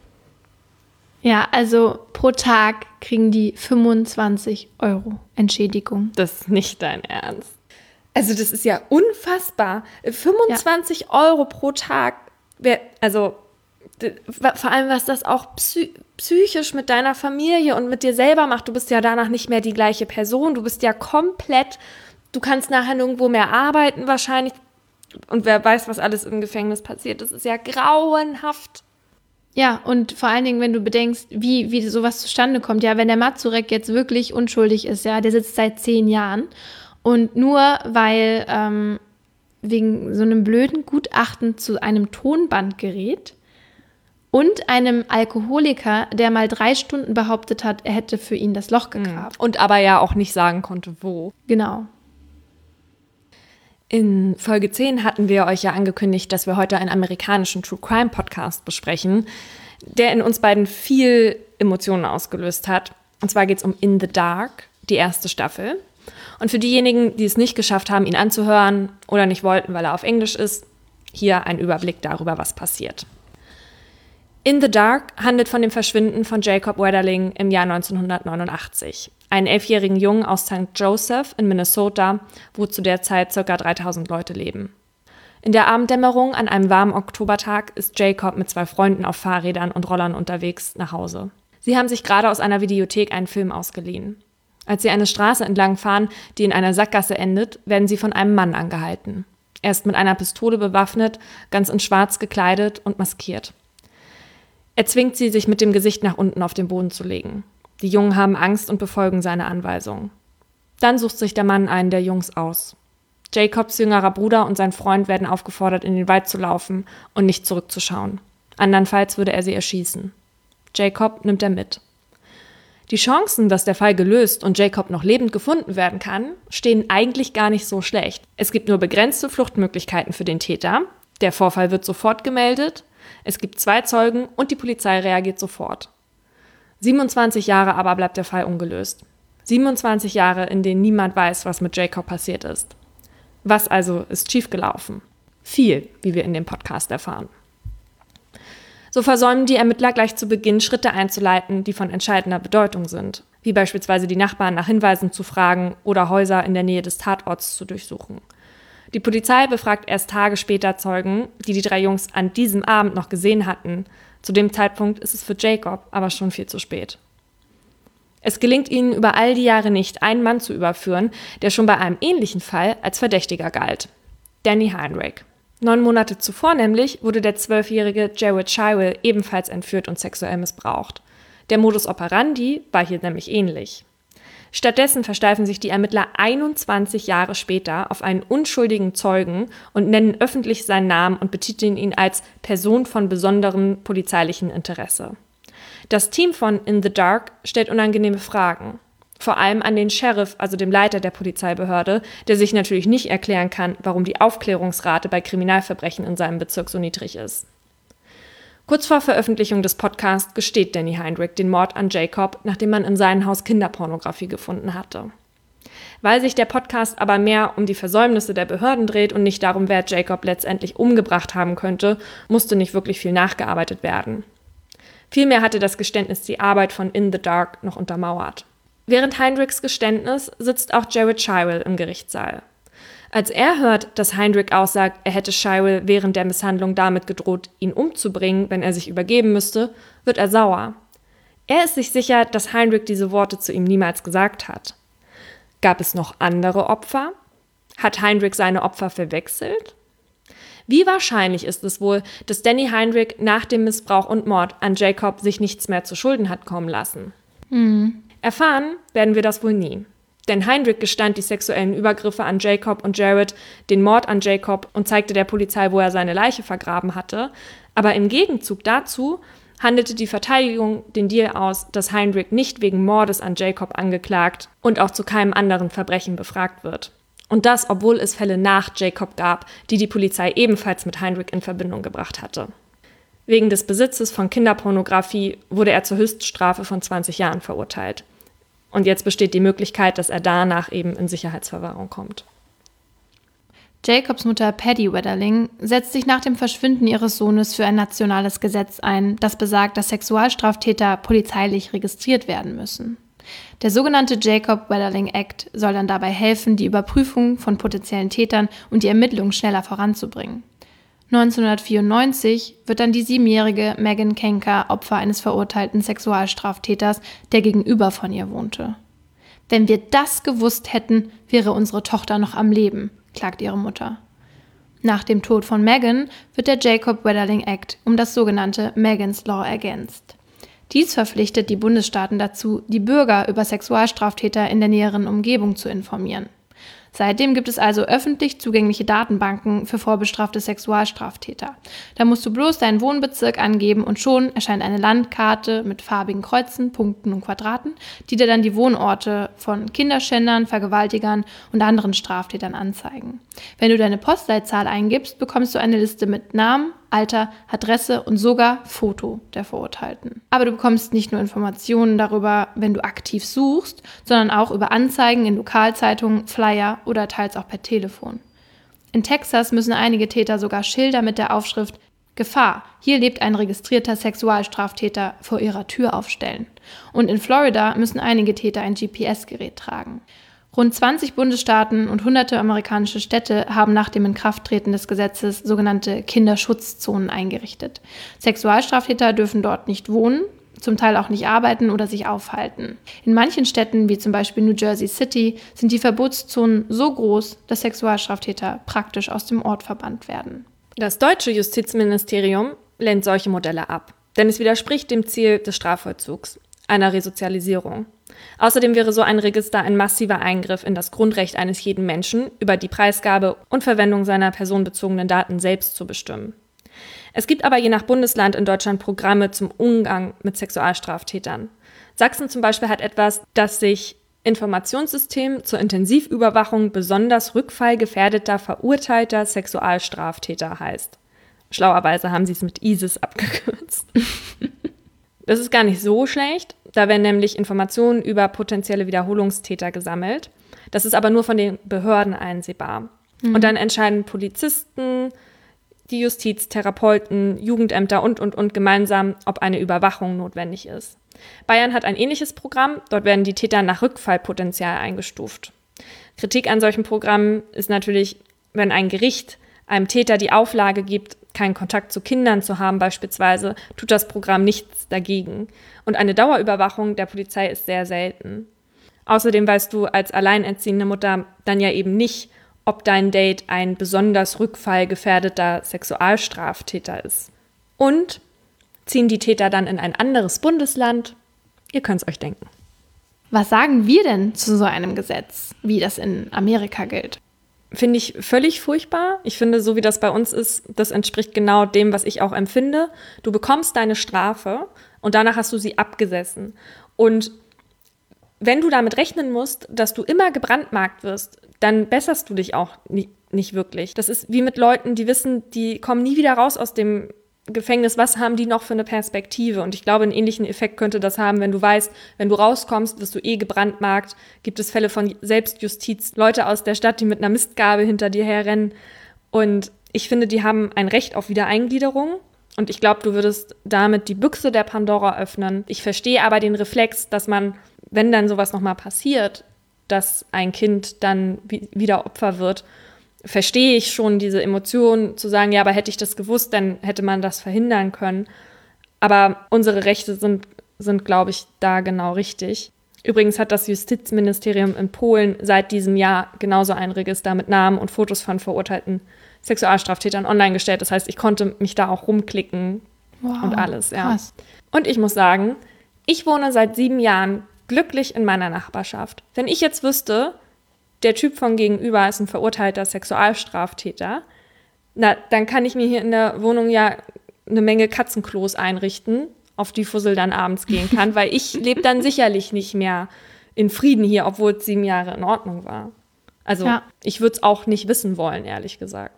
Ja, also pro Tag kriegen die fünfundzwanzig Euro Entschädigung. Das ist nicht dein Ernst. Also das ist ja unfassbar. fünfundzwanzig Euro pro Tag. Wer, also d- vor allem, was das auch psy- psychisch mit deiner Familie und mit dir selber macht. Du bist ja danach nicht mehr die gleiche Person. Du bist ja komplett, du kannst nachher nirgendwo mehr arbeiten wahrscheinlich. Und wer weiß, was alles im Gefängnis passiert. Das ist ja grauenhaft. Ja, und vor allen Dingen, wenn du bedenkst, wie, wie sowas zustande kommt. Ja, wenn der Mazurek jetzt wirklich unschuldig ist, ja, der sitzt seit zehn Jahren. Und nur weil ähm, wegen so einem blöden Gutachten zu einem Tonbandgerät und einem Alkoholiker, der mal drei Stunden behauptet hat, er hätte für ihn das Loch gegraben. Und aber ja auch nicht sagen konnte, wo. Genau. In Folge zehn hatten wir euch ja angekündigt, dass wir heute einen amerikanischen True Crime Podcast besprechen, der in uns beiden viel Emotionen ausgelöst hat. Und zwar geht es um In the Dark, die erste Staffel. Und für diejenigen, die es nicht geschafft haben, ihn anzuhören oder nicht wollten, weil er auf Englisch ist, hier ein Überblick darüber, was passiert. In the Dark handelt von dem Verschwinden von Jacob Wetterling im Jahr neunzehnhundertneunundachtzig. Einen elfjährigen Jungen aus Sankt Joseph in Minnesota, wo zu der Zeit ca. dreitausend Leute leben. In der Abenddämmerung an einem warmen Oktobertag ist Jacob mit zwei Freunden auf Fahrrädern und Rollern unterwegs nach Hause. Sie haben sich gerade aus einer Videothek einen Film ausgeliehen. Als sie eine Straße entlang fahren, die in einer Sackgasse endet, werden sie von einem Mann angehalten. Er ist mit einer Pistole bewaffnet, ganz in schwarz gekleidet und maskiert. Er zwingt sie, sich mit dem Gesicht nach unten auf den Boden zu legen. Die Jungen haben Angst und befolgen seine Anweisungen. Dann sucht sich der Mann einen der Jungs aus. Jacobs jüngerer Bruder und sein Freund werden aufgefordert, in den Wald zu laufen und nicht zurückzuschauen. Andernfalls würde er sie erschießen. Jacob nimmt er mit. Die Chancen, dass der Fall gelöst und Jacob noch lebend gefunden werden kann, stehen eigentlich gar nicht so schlecht. Es gibt nur begrenzte Fluchtmöglichkeiten für den Täter. Der Vorfall wird sofort gemeldet. Es gibt zwei Zeugen und die Polizei reagiert sofort. siebenundzwanzig Jahre aber bleibt der Fall ungelöst. siebenundzwanzig Jahre, in denen niemand weiß, was mit Jacob passiert ist. Was also ist schiefgelaufen? Viel, wie wir in dem Podcast erfahren. So versäumen die Ermittler gleich zu Beginn Schritte einzuleiten, die von entscheidender Bedeutung sind, wie beispielsweise die Nachbarn nach Hinweisen zu fragen oder Häuser in der Nähe des Tatorts zu durchsuchen. Die Polizei befragt erst Tage später Zeugen, die die drei Jungs an diesem Abend noch gesehen hatten. Zu dem Zeitpunkt ist es für Jacob aber schon viel zu spät. Es gelingt ihnen über all die Jahre nicht, einen Mann zu überführen, der schon bei einem ähnlichen Fall als Verdächtiger galt: Danny Heinrich. Neun Monate zuvor nämlich wurde der zwölfjährige Jared Shywell ebenfalls entführt und sexuell missbraucht. Der Modus operandi war hier nämlich ähnlich. Stattdessen versteifen sich die Ermittler einundzwanzig Jahre später auf einen unschuldigen Zeugen und nennen öffentlich seinen Namen und betiteln ihn als Person von besonderem polizeilichen Interesse. Das Team von In the Dark stellt unangenehme Fragen. Vor allem an den Sheriff, also dem Leiter der Polizeibehörde, der sich natürlich nicht erklären kann, warum die Aufklärungsrate bei Kriminalverbrechen in seinem Bezirk so niedrig ist. Kurz vor Veröffentlichung des Podcasts gesteht Danny Heinrich den Mord an Jacob, nachdem man in seinem Haus Kinderpornografie gefunden hatte. Weil sich der Podcast aber mehr um die Versäumnisse der Behörden dreht und nicht darum, wer Jacob letztendlich umgebracht haben könnte, musste nicht wirklich viel nachgearbeitet werden. Vielmehr hatte das Geständnis die Arbeit von In the Dark noch untermauert. Während Heinrichs Geständnis sitzt auch Jared Shirell im Gerichtssaal. Als er hört, dass Heinrich aussagt, er hätte Shirell während der Misshandlung damit gedroht, ihn umzubringen, wenn er sich übergeben müsste, wird er sauer. Er ist sich sicher, dass Heinrich diese Worte zu ihm niemals gesagt hat. Gab es noch andere Opfer? Hat Heinrich seine Opfer verwechselt? Wie wahrscheinlich ist es wohl, dass Danny Heinrich nach dem Missbrauch und Mord an Jacob sich nichts mehr zu Schulden hat kommen lassen? Mhm. Erfahren werden wir das wohl nie. Denn Heinrich gestand die sexuellen Übergriffe an Jacob und Jared, den Mord an Jacob und zeigte der Polizei, wo er seine Leiche vergraben hatte. Aber im Gegenzug dazu handelte die Verteidigung den Deal aus, dass Heinrich nicht wegen Mordes an Jacob angeklagt und auch zu keinem anderen Verbrechen befragt wird. Und das, obwohl es Fälle nach Jacob gab, die die Polizei ebenfalls mit Heinrich in Verbindung gebracht hatte. Wegen des Besitzes von Kinderpornografie wurde er zur Höchststrafe von zwanzig Jahren verurteilt. Und jetzt besteht die Möglichkeit, dass er danach eben in Sicherheitsverwahrung kommt. Jacobs Mutter Paddy Wetterling setzt sich nach dem Verschwinden ihres Sohnes für ein nationales Gesetz ein, das besagt, dass Sexualstraftäter polizeilich registriert werden müssen. Der sogenannte Jacob Wetterling Act soll dann dabei helfen, die Überprüfung von potenziellen Tätern und die Ermittlungen schneller voranzubringen. neunzehnhundertvierundneunzig wird dann die siebenjährige Megan Kenker Opfer eines verurteilten Sexualstraftäters, der gegenüber von ihr wohnte. Wenn wir das gewusst hätten, wäre unsere Tochter noch am Leben, klagt ihre Mutter. Nach dem Tod von Megan wird der Jacob Wetterling Act um das sogenannte Megan's Law ergänzt. Dies verpflichtet die Bundesstaaten dazu, die Bürger über Sexualstraftäter in der näheren Umgebung zu informieren. Seitdem gibt es also öffentlich zugängliche Datenbanken für vorbestrafte Sexualstraftäter. Da musst du bloß deinen Wohnbezirk angeben und schon erscheint eine Landkarte mit farbigen Kreuzen, Punkten und Quadraten, die dir dann die Wohnorte von Kinderschändern, Vergewaltigern und anderen Straftätern anzeigen. Wenn du deine Postleitzahl eingibst, bekommst du eine Liste mit Namen, Alter, Adresse und sogar Foto der Verurteilten. Aber du bekommst nicht nur Informationen darüber, wenn du aktiv suchst, sondern auch über Anzeigen in Lokalzeitungen, Flyer oder teils auch per Telefon. In Texas müssen einige Täter sogar Schilder mit der Aufschrift Gefahr, hier lebt ein registrierter Sexualstraftäter vor ihrer Tür aufstellen. Und in Florida müssen einige Täter ein G P S-Gerät tragen. Rund zwanzig Bundesstaaten und hunderte amerikanische Städte haben nach dem Inkrafttreten des Gesetzes sogenannte Kinderschutzzonen eingerichtet. Sexualstraftäter dürfen dort nicht wohnen, zum Teil auch nicht arbeiten oder sich aufhalten. In manchen Städten, wie zum Beispiel New Jersey City, sind die Verbotszonen so groß, dass Sexualstraftäter praktisch aus dem Ort verbannt werden. Das deutsche Justizministerium lehnt solche Modelle ab, denn es widerspricht dem Ziel des Strafvollzugs, einer Resozialisierung. Außerdem wäre so ein Register ein massiver Eingriff in das Grundrecht eines jeden Menschen, über die Preisgabe und Verwendung seiner personenbezogenen Daten selbst zu bestimmen. Es gibt aber je nach Bundesland in Deutschland Programme zum Umgang mit Sexualstraftätern. Sachsen zum Beispiel hat etwas, das sich Informationssystem zur Intensivüberwachung besonders rückfallgefährdeter verurteilter Sexualstraftäter heißt. Schlauerweise haben sie es mit ISIS abgekürzt. Das ist gar nicht so schlecht, da werden nämlich Informationen über potenzielle Wiederholungstäter gesammelt. Das ist aber nur von den Behörden einsehbar. Mhm. Und dann entscheiden Polizisten, die Justiz, Therapeuten, Jugendämter und, und, und gemeinsam, ob eine Überwachung notwendig ist. Bayern hat ein ähnliches Programm, dort werden die Täter nach Rückfallpotenzial eingestuft. Kritik an solchen Programmen ist natürlich, wenn ein Gericht einem Täter die Auflage gibt, keinen Kontakt zu Kindern zu haben beispielsweise, tut das Programm nichts dagegen. Und eine Dauerüberwachung der Polizei ist sehr selten. Außerdem weißt du als alleinerziehende Mutter dann ja eben nicht, ob dein Date ein besonders rückfallgefährdeter Sexualstraftäter ist. Und ziehen die Täter dann in ein anderes Bundesland? Ihr könnt es euch denken. Was sagen wir denn zu so einem Gesetz, wie das in Amerika gilt? Finde ich völlig furchtbar. Ich finde, so wie das bei uns ist, das entspricht genau dem, was ich auch empfinde. Du bekommst deine Strafe und danach hast du sie abgesessen. Und wenn du damit rechnen musst, dass du immer gebrandmarkt wirst, dann besserst du dich auch nicht, nicht wirklich. Das ist wie mit Leuten, die wissen, die kommen nie wieder raus aus dem Gefängnis. Was haben die noch für eine Perspektive? Und ich glaube, einen ähnlichen Effekt könnte das haben, wenn du weißt, wenn du rauskommst, wirst du eh gebrandmarkt. Gibt es Fälle von Selbstjustiz, Leute aus der Stadt, die mit einer Mistgabel hinter dir herrennen. Und ich finde, die haben ein Recht auf Wiedereingliederung. Und ich glaube, du würdest damit die Büchse der Pandora öffnen. Ich verstehe aber den Reflex, dass man, wenn dann sowas nochmal passiert, dass ein Kind dann wieder Opfer wird, verstehe ich schon diese Emotion, zu sagen, ja, aber hätte ich das gewusst, dann hätte man das verhindern können. Aber unsere Rechte sind, sind, glaube ich, da genau richtig. Übrigens hat das Justizministerium in Polen seit diesem Jahr genauso ein Register mit Namen und Fotos von verurteilten Sexualstraftätern online gestellt. Das heißt, ich konnte mich da auch rumklicken wow, und alles. Ja. Krass. Und ich muss sagen, ich wohne seit sieben Jahren glücklich in meiner Nachbarschaft. Wenn ich jetzt wüsste, der Typ von gegenüber ist ein verurteilter Sexualstraftäter, na, dann kann ich mir hier in der Wohnung ja eine Menge Katzenklos einrichten, auf die Fussel dann abends gehen kann, weil ich lebe dann sicherlich nicht mehr in Frieden hier, obwohl es sieben Jahre in Ordnung war. Also ja. Ich würde es auch nicht wissen wollen, ehrlich gesagt.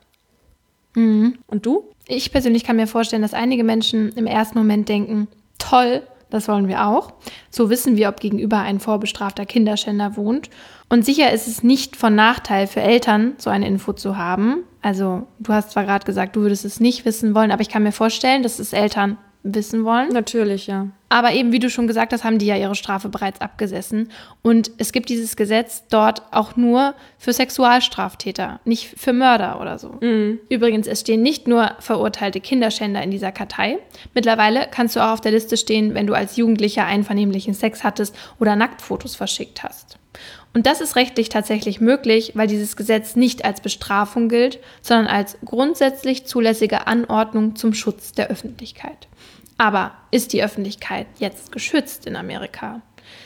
Mhm. Und du? Ich persönlich kann mir vorstellen, dass einige Menschen im ersten Moment denken, toll, das wollen wir auch. So wissen wir, ob gegenüber ein vorbestrafter Kinderschänder wohnt. Und sicher ist es nicht von Nachteil für Eltern, so eine Info zu haben. Also du hast zwar gerade gesagt, du würdest es nicht wissen wollen, aber ich kann mir vorstellen, dass es Eltern wissen wollen. Natürlich, ja. Aber eben, wie du schon gesagt hast, haben die ja ihre Strafe bereits abgesessen. Und es gibt dieses Gesetz dort auch nur für Sexualstraftäter, nicht für Mörder oder so. Mhm. Übrigens, es stehen nicht nur verurteilte Kinderschänder in dieser Kartei. Mittlerweile kannst du auch auf der Liste stehen, wenn du als Jugendlicher einvernehmlichen Sex hattest oder Nacktfotos verschickt hast. Und das ist rechtlich tatsächlich möglich, weil dieses Gesetz nicht als Bestrafung gilt, sondern als grundsätzlich zulässige Anordnung zum Schutz der Öffentlichkeit. Aber ist die Öffentlichkeit jetzt geschützt in Amerika?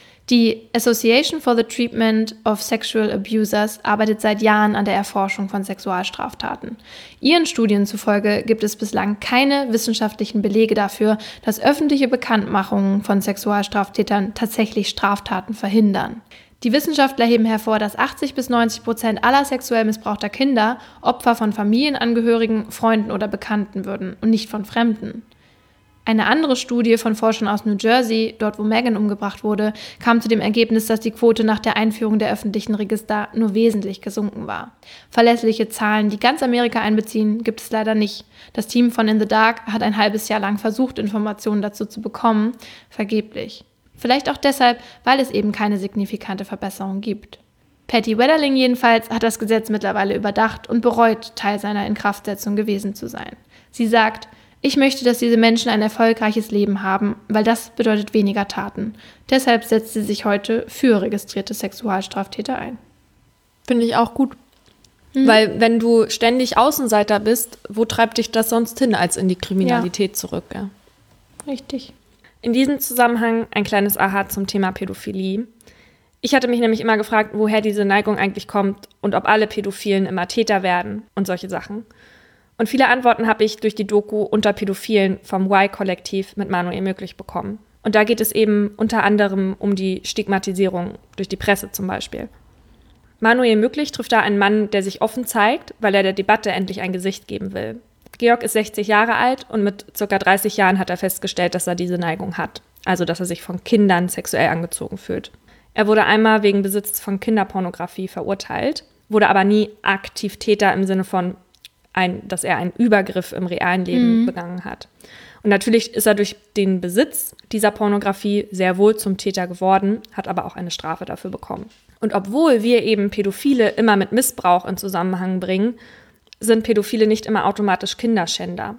Die Association for the Treatment of Sexual Abusers arbeitet seit Jahren an der Erforschung von Sexualstraftaten. Ihren Studien zufolge gibt es bislang keine wissenschaftlichen Belege dafür, dass öffentliche Bekanntmachungen von Sexualstraftätern tatsächlich Straftaten verhindern. Die Wissenschaftler heben hervor, dass achtzig bis neunzig Prozent aller sexuell missbrauchter Kinder Opfer von Familienangehörigen, Freunden oder Bekannten würden und nicht von Fremden. Eine andere Studie von Forschern aus New Jersey, dort wo Megan umgebracht wurde, kam zu dem Ergebnis, dass die Quote nach der Einführung der öffentlichen Register nur wesentlich gesunken war. Verlässliche Zahlen, die ganz Amerika einbeziehen, gibt es leider nicht. Das Team von In the Dark hat ein halbes Jahr lang versucht, Informationen dazu zu bekommen, vergeblich. Vielleicht auch deshalb, weil es eben keine signifikante Verbesserung gibt. Patty Wetterling jedenfalls hat das Gesetz mittlerweile überdacht und bereut, Teil seiner Inkraftsetzung gewesen zu sein. Sie sagt, ich möchte, dass diese Menschen ein erfolgreiches Leben haben, weil das bedeutet weniger Taten. Deshalb setzt sie sich heute für registrierte Sexualstraftäter ein. Finde ich auch gut. Mhm. Weil wenn du ständig Außenseiter bist, wo treibt dich das sonst hin, als in die Kriminalität ja. zurück? Ja? Richtig. In diesem Zusammenhang ein kleines Aha zum Thema Pädophilie. Ich hatte mich nämlich immer gefragt, woher diese Neigung eigentlich kommt und ob alle Pädophilen immer Täter werden und solche Sachen. Und viele Antworten habe ich durch die Doku Unter Pädophilen vom Y-Kollektiv mit Manuel Möglich bekommen. Und da geht es eben unter anderem um die Stigmatisierung durch die Presse zum Beispiel. Manuel Möglich trifft da einen Mann, der sich offen zeigt, weil er der Debatte endlich ein Gesicht geben will. Georg ist sechzig Jahre alt und mit ca. dreißig Jahren hat er festgestellt, dass er diese Neigung hat. Also, dass er sich von Kindern sexuell angezogen fühlt. Er wurde einmal wegen Besitz von Kinderpornografie verurteilt, wurde aber nie aktiv Täter im Sinne von, ein, dass er einen Übergriff im realen Leben mhm. begangen hat. Und natürlich ist er durch den Besitz dieser Pornografie sehr wohl zum Täter geworden, hat aber auch eine Strafe dafür bekommen. Und obwohl wir eben Pädophile immer mit Missbrauch in Zusammenhang bringen, sind Pädophile nicht immer automatisch Kinderschänder.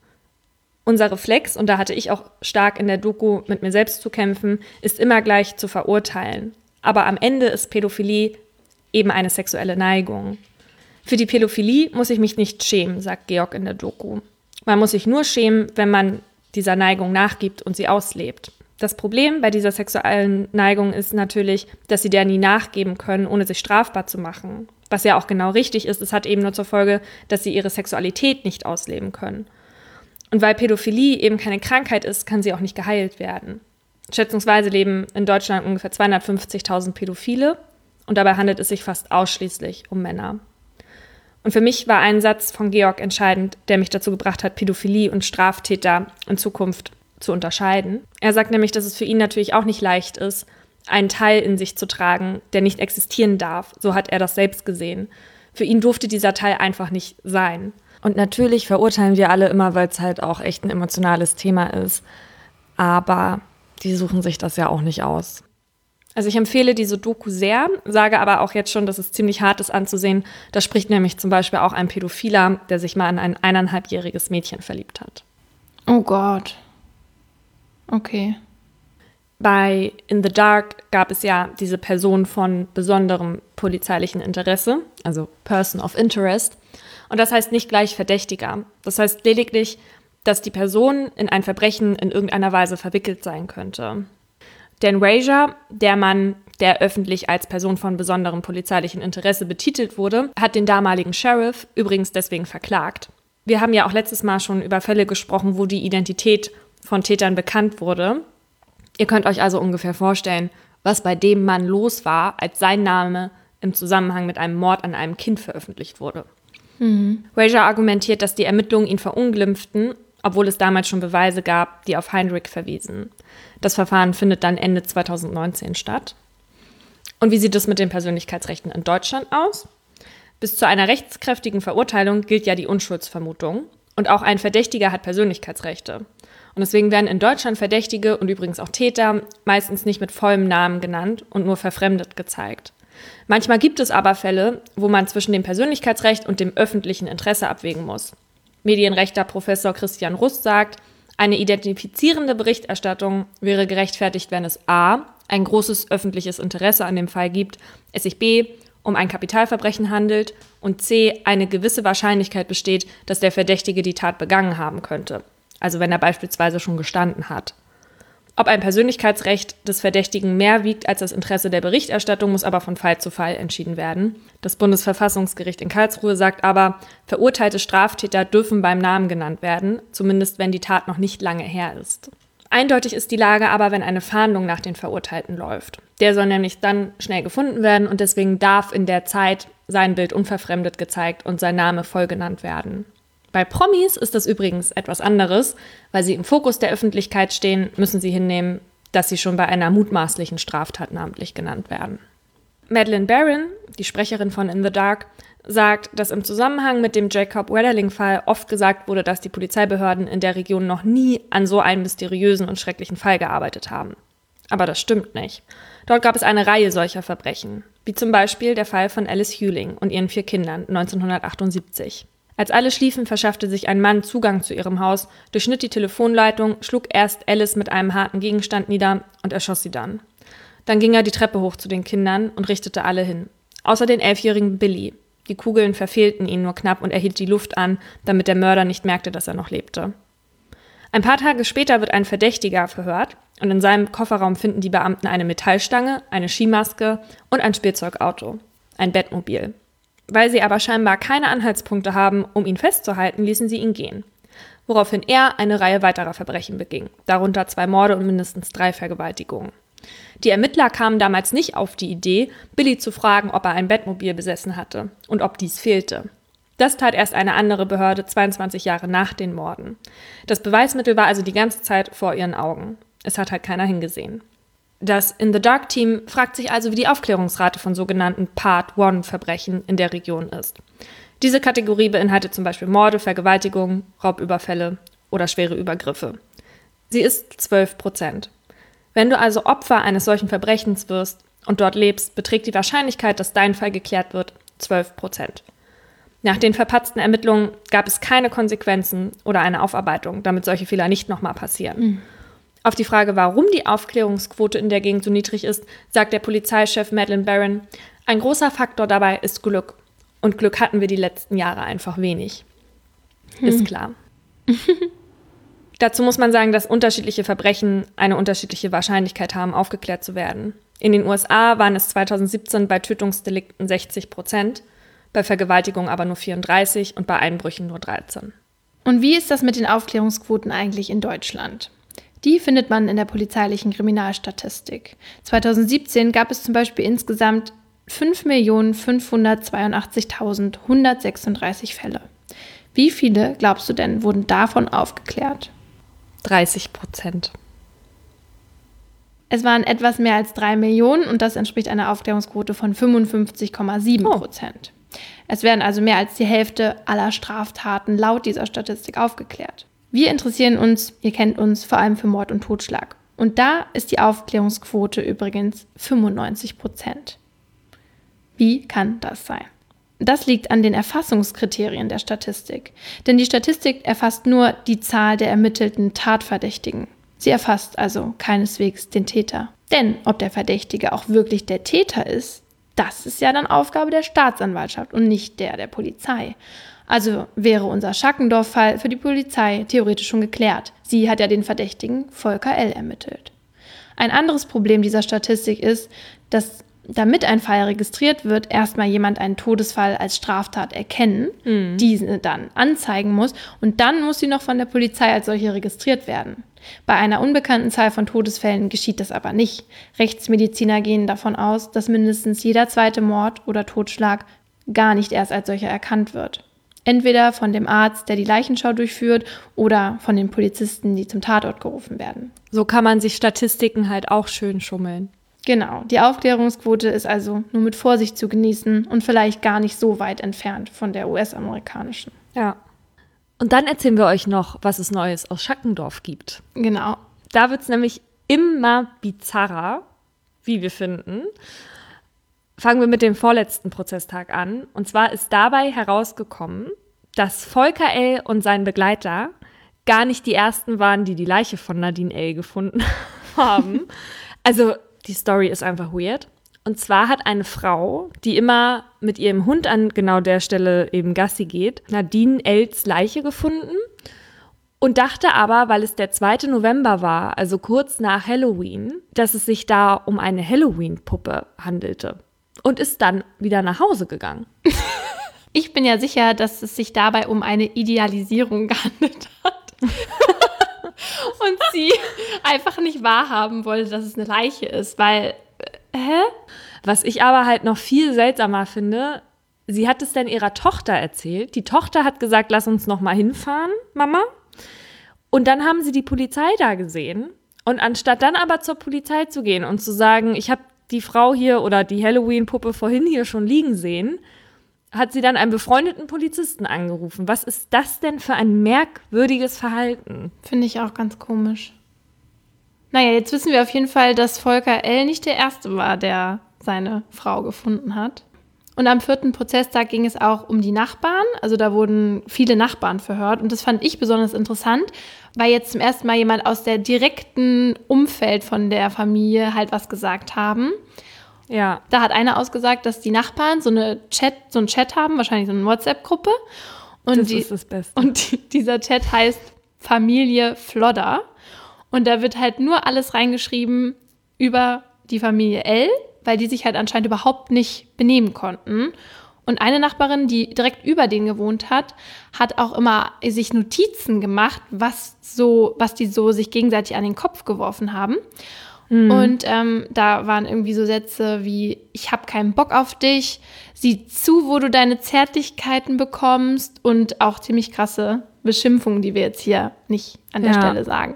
Unser Reflex, und da hatte ich auch stark in der Doku mit mir selbst zu kämpfen, ist immer gleich zu verurteilen. Aber am Ende ist Pädophilie eben eine sexuelle Neigung. Für die Pädophilie muss ich mich nicht schämen, sagt Georg in der Doku. Man muss sich nur schämen, wenn man dieser Neigung nachgibt und sie auslebt. Das Problem bei dieser sexuellen Neigung ist natürlich, dass sie der nie nachgeben können, ohne sich strafbar zu machen. Was ja auch genau richtig ist, es hat eben nur zur Folge, dass sie ihre Sexualität nicht ausleben können. Und weil Pädophilie eben keine Krankheit ist, kann sie auch nicht geheilt werden. Schätzungsweise leben in Deutschland ungefähr zweihundertfünfzigtausend Pädophile und dabei handelt es sich fast ausschließlich um Männer. Und für mich war ein Satz von Georg entscheidend, der mich dazu gebracht hat, Pädophilie und Straftäter in Zukunft zu unterscheiden. Er sagt nämlich, dass es für ihn natürlich auch nicht leicht ist, einen Teil in sich zu tragen, der nicht existieren darf. So hat er das selbst gesehen. Für ihn durfte dieser Teil einfach nicht sein. Und natürlich verurteilen wir alle immer, weil es halt auch echt ein emotionales Thema ist. Aber die suchen sich das ja auch nicht aus. Also ich empfehle diese Doku sehr, sage aber auch jetzt schon, dass es ziemlich hart ist anzusehen. Da spricht nämlich zum Beispiel auch ein Pädophiler, der sich mal in ein eineinhalbjähriges Mädchen verliebt hat. Oh Gott. Okay. Bei In the Dark gab es ja diese Person von besonderem polizeilichen Interesse, also Person of Interest. Und das heißt nicht gleich Verdächtiger. Das heißt lediglich, dass die Person in ein Verbrechen in irgendeiner Weise verwickelt sein könnte. Dan Frazier, der Mann, der öffentlich als Person von besonderem polizeilichen Interesse betitelt wurde, hat den damaligen Sheriff übrigens deswegen verklagt. Wir haben ja auch letztes Mal schon über Fälle gesprochen, wo die Identität von Tätern bekannt wurde. Ihr könnt euch also ungefähr vorstellen, was bei dem Mann los war, als sein Name im Zusammenhang mit einem Mord an einem Kind veröffentlicht wurde. Mhm. Frazier argumentiert, dass die Ermittlungen ihn verunglimpften, obwohl es damals schon Beweise gab, die auf Heinrich verwiesen. Das Verfahren findet dann Ende zweitausendneunzehn statt. Und wie sieht es mit den Persönlichkeitsrechten in Deutschland aus? Bis zu einer rechtskräftigen Verurteilung gilt ja die Unschuldsvermutung. Und auch ein Verdächtiger hat Persönlichkeitsrechte. Und deswegen werden in Deutschland Verdächtige und übrigens auch Täter meistens nicht mit vollem Namen genannt und nur verfremdet gezeigt. Manchmal gibt es aber Fälle, wo man zwischen dem Persönlichkeitsrecht und dem öffentlichen Interesse abwägen muss. Medienrechtler Professor Christian Rust sagt, eine identifizierende Berichterstattung wäre gerechtfertigt, wenn es a. ein großes öffentliches Interesse an dem Fall gibt, es sich b. um ein Kapitalverbrechen handelt und c. eine gewisse Wahrscheinlichkeit besteht, dass der Verdächtige die Tat begangen haben könnte. Also wenn er beispielsweise schon gestanden hat. Ob ein Persönlichkeitsrecht des Verdächtigen mehr wiegt als das Interesse der Berichterstattung, muss aber von Fall zu Fall entschieden werden. Das Bundesverfassungsgericht in Karlsruhe sagt aber, verurteilte Straftäter dürfen beim Namen genannt werden, zumindest wenn die Tat noch nicht lange her ist. Eindeutig ist die Lage aber, wenn eine Fahndung nach den Verurteilten läuft. Der soll nämlich dann schnell gefunden werden und deswegen darf in der Zeit sein Bild unverfremdet gezeigt und sein Name voll genannt werden. Bei Promis ist das übrigens etwas anderes. Weil sie im Fokus der Öffentlichkeit stehen, müssen sie hinnehmen, dass sie schon bei einer mutmaßlichen Straftat namentlich genannt werden. Madeleine Baran, die Sprecherin von In the Dark, sagt, dass im Zusammenhang mit dem Jacob Wetterling-Fall oft gesagt wurde, dass die Polizeibehörden in der Region noch nie an so einem mysteriösen und schrecklichen Fall gearbeitet haben. Aber das stimmt nicht. Dort gab es eine Reihe solcher Verbrechen, wie zum Beispiel der Fall von Alice Huling und ihren vier Kindern neunzehnhundertachtundsiebzig. Als alle schliefen, verschaffte sich ein Mann Zugang zu ihrem Haus, durchschnitt die Telefonleitung, schlug erst Alice mit einem harten Gegenstand nieder und erschoss sie dann. Dann ging er die Treppe hoch zu den Kindern und richtete alle hin. Außer den elfjährigen Billy. Die Kugeln verfehlten ihn nur knapp und er hielt die Luft an, damit der Mörder nicht merkte, dass er noch lebte. Ein paar Tage später wird ein Verdächtiger verhört und in seinem Kofferraum finden die Beamten eine Metallstange, eine Skimaske und ein Spielzeugauto, ein Bettmobil. Weil sie aber scheinbar keine Anhaltspunkte haben, um ihn festzuhalten, ließen sie ihn gehen. Woraufhin er eine Reihe weiterer Verbrechen beging, darunter zwei Morde und mindestens drei Vergewaltigungen. Die Ermittler kamen damals nicht auf die Idee, Billy zu fragen, ob er ein Bettmobil besessen hatte und ob dies fehlte. Das tat erst eine andere Behörde zweiundzwanzig Jahre nach den Morden. Das Beweismittel war also die ganze Zeit vor ihren Augen. Es hat halt keiner hingesehen. Das In the Dark Team fragt sich also, wie die Aufklärungsrate von sogenannten Part-One-Verbrechen in der Region ist. Diese Kategorie beinhaltet zum Beispiel Morde, Vergewaltigungen, Raubüberfälle oder schwere Übergriffe. Sie ist zwölf Prozent. Wenn du also Opfer eines solchen Verbrechens wirst und dort lebst, beträgt die Wahrscheinlichkeit, dass dein Fall geklärt wird, zwölf Prozent. Nach den verpatzten Ermittlungen gab es keine Konsequenzen oder eine Aufarbeitung, damit solche Fehler nicht nochmal passieren. Mhm. Auf die Frage, warum die Aufklärungsquote in der Gegend so niedrig ist, sagt der Polizeichef Madeleine Baran, ein großer Faktor dabei ist Glück. Und Glück hatten wir die letzten Jahre einfach wenig. Hm. Ist klar. Dazu muss man sagen, dass unterschiedliche Verbrechen eine unterschiedliche Wahrscheinlichkeit haben, aufgeklärt zu werden. In den U S A waren es zweitausendsiebzehn bei Tötungsdelikten sechzig Prozent, bei Vergewaltigung aber nur vierunddreißig und bei Einbrüchen nur dreizehn. Und wie ist das mit den Aufklärungsquoten eigentlich in Deutschland? Die findet man in der polizeilichen Kriminalstatistik. zweitausendsiebzehn gab es zum Beispiel insgesamt fünf Millionen fünfhundertzweiundachtzigtausendeinhundertsechsunddreißig Fälle. Wie viele, glaubst du denn, wurden davon aufgeklärt? dreißig Prozent. Es waren etwas mehr als drei Millionen und das entspricht einer Aufklärungsquote von fünfundfünfzig Komma sieben Prozent. Oh. Es werden also mehr als die Hälfte aller Straftaten laut dieser Statistik aufgeklärt. Wir interessieren uns, ihr kennt uns, vor allem für Mord und Totschlag. Und da ist die Aufklärungsquote übrigens fünfundneunzig Prozent. Wie kann das sein? Das liegt an den Erfassungskriterien der Statistik. Denn die Statistik erfasst nur die Zahl der ermittelten Tatverdächtigen. Sie erfasst also keineswegs den Täter. Denn ob der Verdächtige auch wirklich der Täter ist, das ist ja dann Aufgabe der Staatsanwaltschaft und nicht der der Polizei. Also wäre unser Schackendorf-Fall für die Polizei theoretisch schon geklärt. Sie hat ja den Verdächtigen Volker L. ermittelt. Ein anderes Problem dieser Statistik ist, dass damit ein Fall registriert wird, erstmal jemand einen Todesfall als Straftat erkennen, mhm. diese dann anzeigen muss und dann muss sie noch von der Polizei als solche registriert werden. Bei einer unbekannten Zahl von Todesfällen geschieht das aber nicht. Rechtsmediziner gehen davon aus, dass mindestens jeder zweite Mord oder Totschlag gar nicht erst als solcher erkannt wird. Entweder von dem Arzt, der die Leichenschau durchführt, oder von den Polizisten, die zum Tatort gerufen werden. So kann man sich Statistiken halt auch schön schummeln. Genau, die Aufklärungsquote ist also nur mit Vorsicht zu genießen und vielleicht gar nicht so weit entfernt von der U S-amerikanischen. Ja. Und dann erzählen wir euch noch, was es Neues aus Schackendorf gibt. Genau. Da wird es nämlich immer bizarrer, wie wir finden. Fangen wir mit dem vorletzten Prozesstag an. Und zwar ist dabei herausgekommen, dass Volker L. und sein Begleiter gar nicht die ersten waren, die die Leiche von Nadine L. gefunden haben. Also die Story ist einfach weird. Und zwar hat eine Frau, die immer mit ihrem Hund an genau der Stelle eben Gassi geht, Nadine L.'s Leiche gefunden und dachte aber, weil es der zweite November war, also kurz nach Halloween, dass es sich da um eine Halloween-Puppe handelte und ist dann wieder nach Hause gegangen. Ich bin ja sicher, dass es sich dabei um eine Idealisierung gehandelt hat. Und sie einfach nicht wahrhaben wollte, dass es eine Leiche ist, weil, äh, hä? Was ich aber halt noch viel seltsamer finde, sie hat es dann ihrer Tochter erzählt. Die Tochter hat gesagt, lass uns noch mal hinfahren, Mama. Und dann haben sie die Polizei da gesehen. Und anstatt dann aber zur Polizei zu gehen und zu sagen, ich habe die Frau hier oder die Halloween-Puppe vorhin hier schon liegen sehen, hat sie dann einen befreundeten Polizisten angerufen. Was ist das denn für ein merkwürdiges Verhalten? Finde ich auch ganz komisch. Naja, jetzt wissen wir auf jeden Fall, dass Volker L. nicht der Erste war, der seine Frau gefunden hat. Und am vierten Prozesstag ging es auch um die Nachbarn. Also da wurden viele Nachbarn verhört. Und das fand ich besonders interessant, weil jetzt zum ersten Mal jemand aus der direkten Umfeld von der Familie halt was gesagt haben. Ja. Da hat einer ausgesagt, dass die Nachbarn so eine Chat, so einen Chat haben, wahrscheinlich so eine WhatsApp-Gruppe. Und das die, ist das Beste. Und die, dieser Chat heißt Familie Flodder. Und da wird halt nur alles reingeschrieben über die Familie L, weil die sich halt anscheinend überhaupt nicht benehmen konnten. Und eine Nachbarin, die direkt über denen gewohnt hat, hat auch immer sich Notizen gemacht, was so, was die so sich gegenseitig an den Kopf geworfen haben. Mhm. Und ähm, da waren irgendwie so Sätze wie, ich habe keinen Bock auf dich, sieh zu, wo du deine Zärtlichkeiten bekommst und auch ziemlich krasse Beschimpfungen, die wir jetzt hier nicht an der ja. Stelle sagen.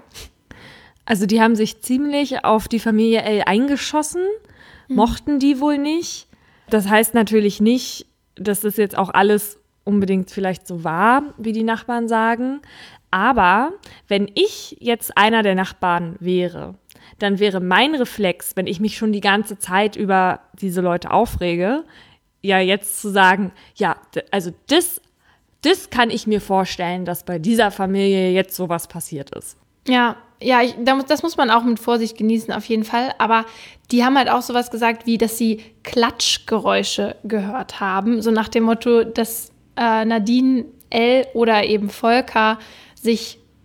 Also die haben sich ziemlich auf die Familie L eingeschossen, mhm. mochten die wohl nicht. Das heißt natürlich nicht, dass das jetzt auch alles unbedingt vielleicht so war, wie die Nachbarn sagen. Aber wenn ich jetzt einer der Nachbarn wäre, dann wäre mein Reflex, wenn ich mich schon die ganze Zeit über diese Leute aufrege, ja jetzt zu sagen, ja, also das, das kann ich mir vorstellen, dass bei dieser Familie jetzt sowas passiert ist. Ja, ja, ich, das muss man auch mit Vorsicht genießen, auf jeden Fall. Aber die haben halt auch sowas gesagt, wie, dass sie Klatschgeräusche gehört haben. So nach dem Motto, dass äh, Nadine L. oder eben Volker sich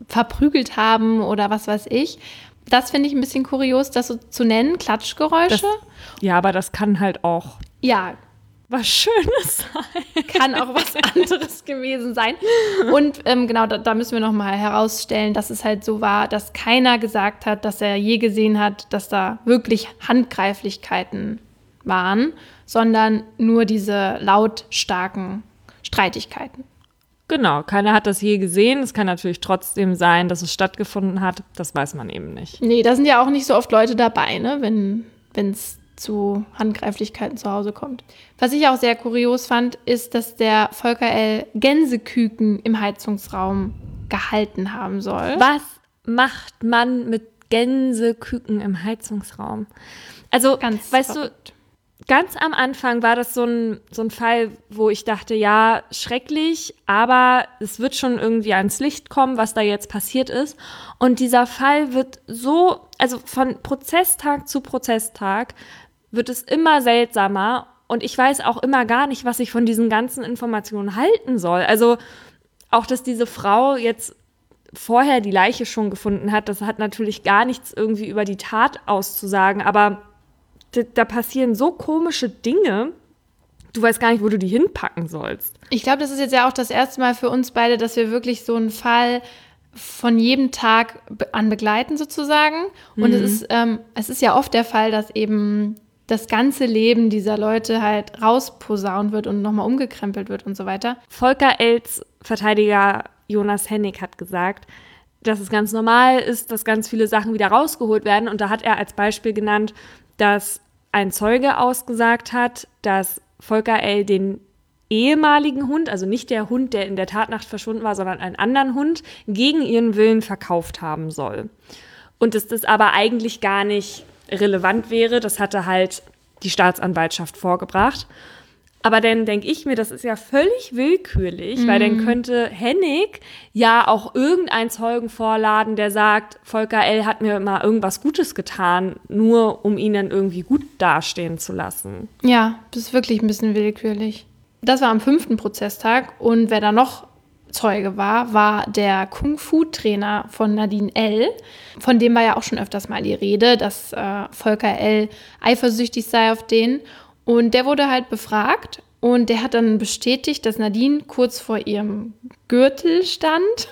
verprügelt haben oder was weiß ich. Das finde ich ein bisschen kurios, das so zu nennen, Klatschgeräusche. Das, ja, aber das kann halt auch ja, was Schönes sein. Kann auch was anderes gewesen sein. Und ähm, genau, da, da müssen wir nochmal herausstellen, dass es halt so war, dass keiner gesagt hat, dass er je gesehen hat, dass da wirklich Handgreiflichkeiten waren, sondern nur diese lautstarken Streitigkeiten. Genau, keiner hat das je gesehen. Es kann natürlich trotzdem sein, dass es stattgefunden hat. Das weiß man eben nicht. Nee, da sind ja auch nicht so oft Leute dabei, ne, wenn es zu Handgreiflichkeiten zu Hause kommt. Was ich auch sehr kurios fand, ist, dass der Volker L. Gänseküken im Heizungsraum gehalten haben soll. Was macht man mit Gänseküken im Heizungsraum? Also, Ganz weißt verrückt. du, ganz am Anfang war das so ein, so ein Fall, wo ich dachte, ja, schrecklich, aber es wird schon irgendwie ans Licht kommen, was da jetzt passiert ist. Und dieser Fall wird so, also von Prozesstag zu Prozesstag wird es immer seltsamer und ich weiß auch immer gar nicht, was ich von diesen ganzen Informationen halten soll. Also auch, dass diese Frau jetzt vorher die Leiche schon gefunden hat, das hat natürlich gar nichts irgendwie über die Tat auszusagen, aber da, da passieren so komische Dinge, du weißt gar nicht, wo du die hinpacken sollst. Ich glaube, das ist jetzt ja auch das erste Mal für uns beide, dass wir wirklich so einen Fall von jedem Tag be- an begleiten sozusagen. Und Mhm. es ist, ähm, es ist ja oft der Fall, dass eben das ganze Leben dieser Leute halt rausposaunt wird und nochmal umgekrempelt wird und so weiter. Volker L.'s Verteidiger Jonas Hennig hat gesagt, dass es ganz normal ist, dass ganz viele Sachen wieder rausgeholt werden. Und da hat er als Beispiel genannt, dass ein Zeuge ausgesagt hat, dass Volker L. den ehemaligen Hund, also nicht der Hund, der in der Tatnacht verschwunden war, sondern einen anderen Hund, gegen ihren Willen verkauft haben soll. Und dass das aber eigentlich gar nicht relevant wäre, das hatte halt die Staatsanwaltschaft vorgebracht. Aber dann denke ich mir, das ist ja völlig willkürlich, mhm. weil dann könnte Hennig ja auch irgendeinen Zeugen vorladen, der sagt, Volker L. hat mir mal irgendwas Gutes getan, nur um ihn dann irgendwie gut dastehen zu lassen. Ja, das ist wirklich ein bisschen willkürlich. Das war am fünften Prozesstag und wer da noch Zeuge war, war der Kung-Fu-Trainer von Nadine L. Von dem war ja auch schon öfters mal die Rede, dass äh, Volker L. eifersüchtig sei auf den. Und der wurde halt befragt und der hat dann bestätigt, dass Nadine kurz vor ihrem Gürtel stand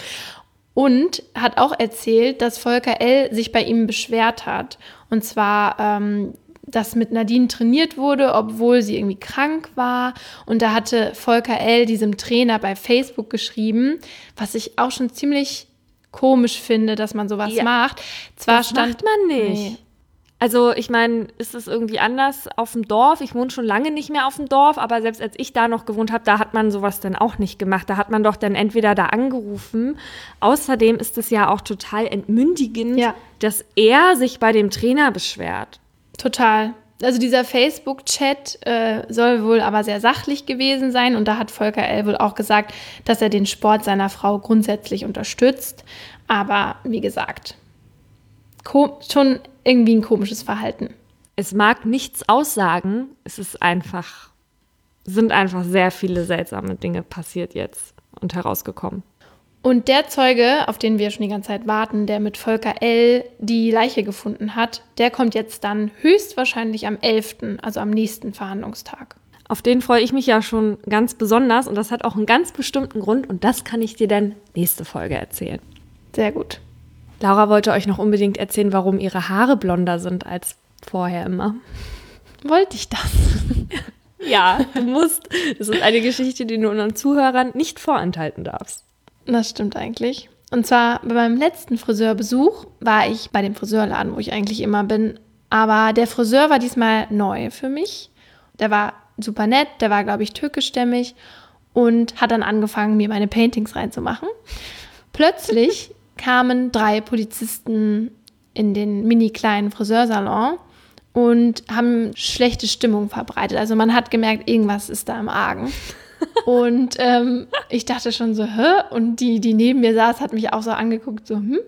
und hat auch erzählt, dass Volker L. sich bei ihm beschwert hat. Und zwar, ähm, dass mit Nadine trainiert wurde, obwohl sie irgendwie krank war. Und da hatte Volker L. diesem Trainer bei Facebook geschrieben, was ich auch schon ziemlich komisch finde, dass man sowas Ja, macht. Zwar Das stand, macht man nicht. Nee. Also ich meine, ist das irgendwie anders auf dem Dorf? Ich wohne schon lange nicht mehr auf dem Dorf, aber selbst als ich da noch gewohnt habe, da hat man sowas dann auch nicht gemacht. Da hat man doch dann entweder da angerufen. Außerdem ist es ja auch total entmündigend, Ja. dass er sich bei dem Trainer beschwert. Total. Also dieser Facebook-Chat äh, soll wohl aber sehr sachlich gewesen sein und da hat Volker L. wohl auch gesagt, dass er den Sport seiner Frau grundsätzlich unterstützt. Aber wie gesagt, ko- schon irgendwie ein komisches Verhalten. Es mag nichts aussagen, es ist einfach, sind einfach sehr viele seltsame Dinge passiert jetzt und herausgekommen. Und der Zeuge, auf den wir schon die ganze Zeit warten, der mit Volker L. die Leiche gefunden hat, der kommt jetzt dann höchstwahrscheinlich am elften, also am nächsten Verhandlungstag. Auf den freue ich mich ja schon ganz besonders und das hat auch einen ganz bestimmten Grund und das kann ich dir dann nächste Folge erzählen. Sehr gut. Laura wollte euch noch unbedingt erzählen, warum ihre Haare blonder sind als vorher immer. Wollte ich das? Ja, du musst. Das ist eine Geschichte, die du unseren Zuhörern nicht vorenthalten darfst. Das stimmt eigentlich. Und zwar bei meinem letzten Friseurbesuch war ich bei dem Friseurladen, wo ich eigentlich immer bin. Aber der Friseur war diesmal neu für mich. Der war super nett, der war, glaube ich, türkischstämmig und hat dann angefangen, mir meine Paintings reinzumachen. Plötzlich kamen drei Polizisten in den mini kleinen Friseursalon und haben schlechte Stimmung verbreitet. Also man hat gemerkt, irgendwas ist da im Argen. Und ähm, ich dachte schon so, hä? Und die, die neben mir saß, hat mich auch so angeguckt, so, hm?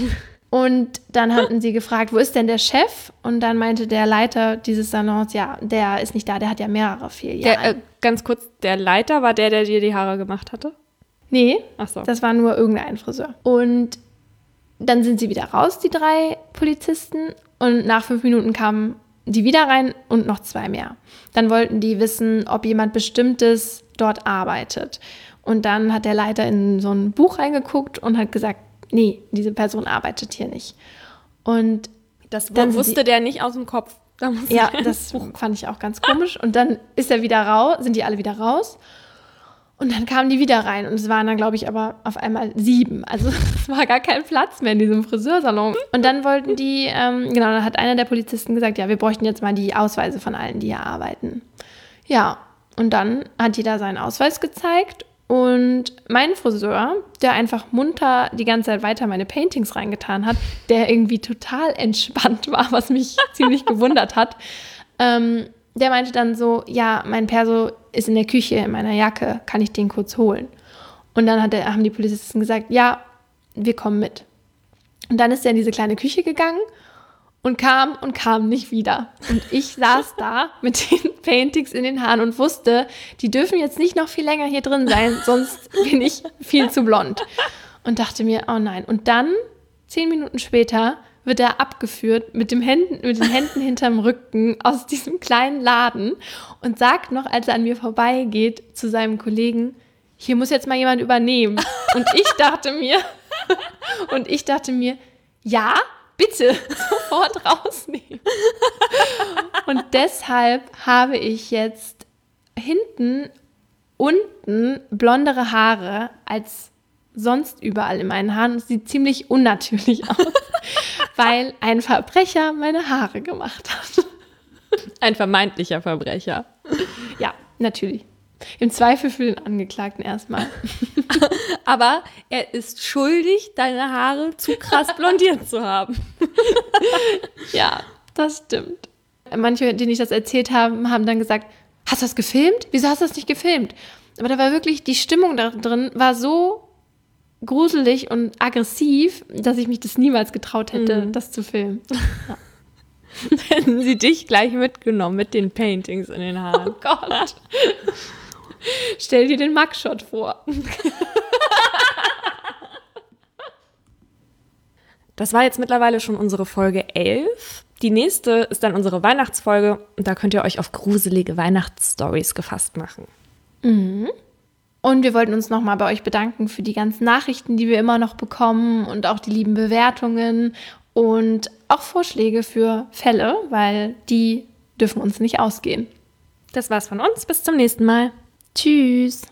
Und dann hatten sie gefragt, wo ist denn der Chef? Und dann meinte der Leiter dieses Salons, ja, der ist nicht da, der hat ja mehrere Filialen. Der, äh, ganz kurz, der Leiter war der, der dir die Haare gemacht hatte? Nee, Ach so. das war nur irgendein Friseur. Und dann sind sie wieder raus, die drei Polizisten. Und nach fünf Minuten kamen die wieder rein und noch zwei mehr. Dann wollten die wissen, ob jemand Bestimmtes dort arbeitet. Und dann hat der Leiter in so ein Buch reingeguckt und hat gesagt, nee, diese Person arbeitet hier nicht. Und Das dann wusste sind der nicht aus dem Kopf. Da musste ja, der- das fand ich auch ganz komisch. Und dann ist er wieder raus, sind die alle wieder raus. Und dann kamen die wieder rein. Und es waren dann, glaube ich, aber auf einmal sieben. Also es war gar kein Platz mehr in diesem Friseursalon. Und dann wollten die, ähm, genau, dann hat einer der Polizisten gesagt, ja, wir bräuchten jetzt mal die Ausweise von allen, die hier arbeiten. Ja, und dann hat jeder seinen Ausweis gezeigt. Und mein Friseur, der einfach munter die ganze Zeit weiter meine Paintings reingetan hat, der irgendwie total entspannt war, was mich ziemlich gewundert hat, ähm, der meinte dann so, ja, mein Perso ist in der Küche in meiner Jacke, kann ich den kurz holen? Und dann hat der, haben die Polizisten gesagt, ja, wir kommen mit. Und dann ist er in diese kleine Küche gegangen und kam und kam nicht wieder. Und ich saß da mit den Paintings in den Haaren und wusste, die dürfen jetzt nicht noch viel länger hier drin sein, sonst bin ich viel zu blond. Und dachte mir, oh nein. Und dann, zehn Minuten später, wird er abgeführt mit, dem Händen, mit den Händen hinterm Rücken aus diesem kleinen Laden und sagt noch, als er an mir vorbeigeht, zu seinem Kollegen, hier muss jetzt mal jemand übernehmen. Und ich dachte mir, und ich dachte mir, ja, bitte, sofort rausnehmen. Und deshalb habe ich jetzt hinten, unten blondere Haare als sonst überall in meinen Haaren. Es sieht ziemlich unnatürlich aus, weil ein Verbrecher meine Haare gemacht hat. Ein vermeintlicher Verbrecher. Ja, natürlich. Im Zweifel für den Angeklagten erstmal. Aber er ist schuldig, deine Haare zu krass blondiert zu haben. Ja, das stimmt. Manche, denen ich das erzählt habe, haben dann gesagt, hast du das gefilmt? Wieso hast du das nicht gefilmt? Aber da war wirklich, die Stimmung da drin war so gruselig und aggressiv, dass ich mich das niemals getraut hätte, Mhm. das zu filmen. Ja. Hätten sie dich gleich mitgenommen mit den Paintings in den Haaren. Oh Gott. Stell dir den Mugshot vor. Das war jetzt mittlerweile schon unsere Folge elf. Die nächste ist dann unsere Weihnachtsfolge und da könnt ihr euch auf gruselige Weihnachtsstories gefasst machen. Und wir wollten uns nochmal bei euch bedanken für die ganzen Nachrichten, die wir immer noch bekommen und auch die lieben Bewertungen und auch Vorschläge für Fälle, weil die dürfen uns nicht ausgehen. Das war's von uns. Bis zum nächsten Mal. Tschüss.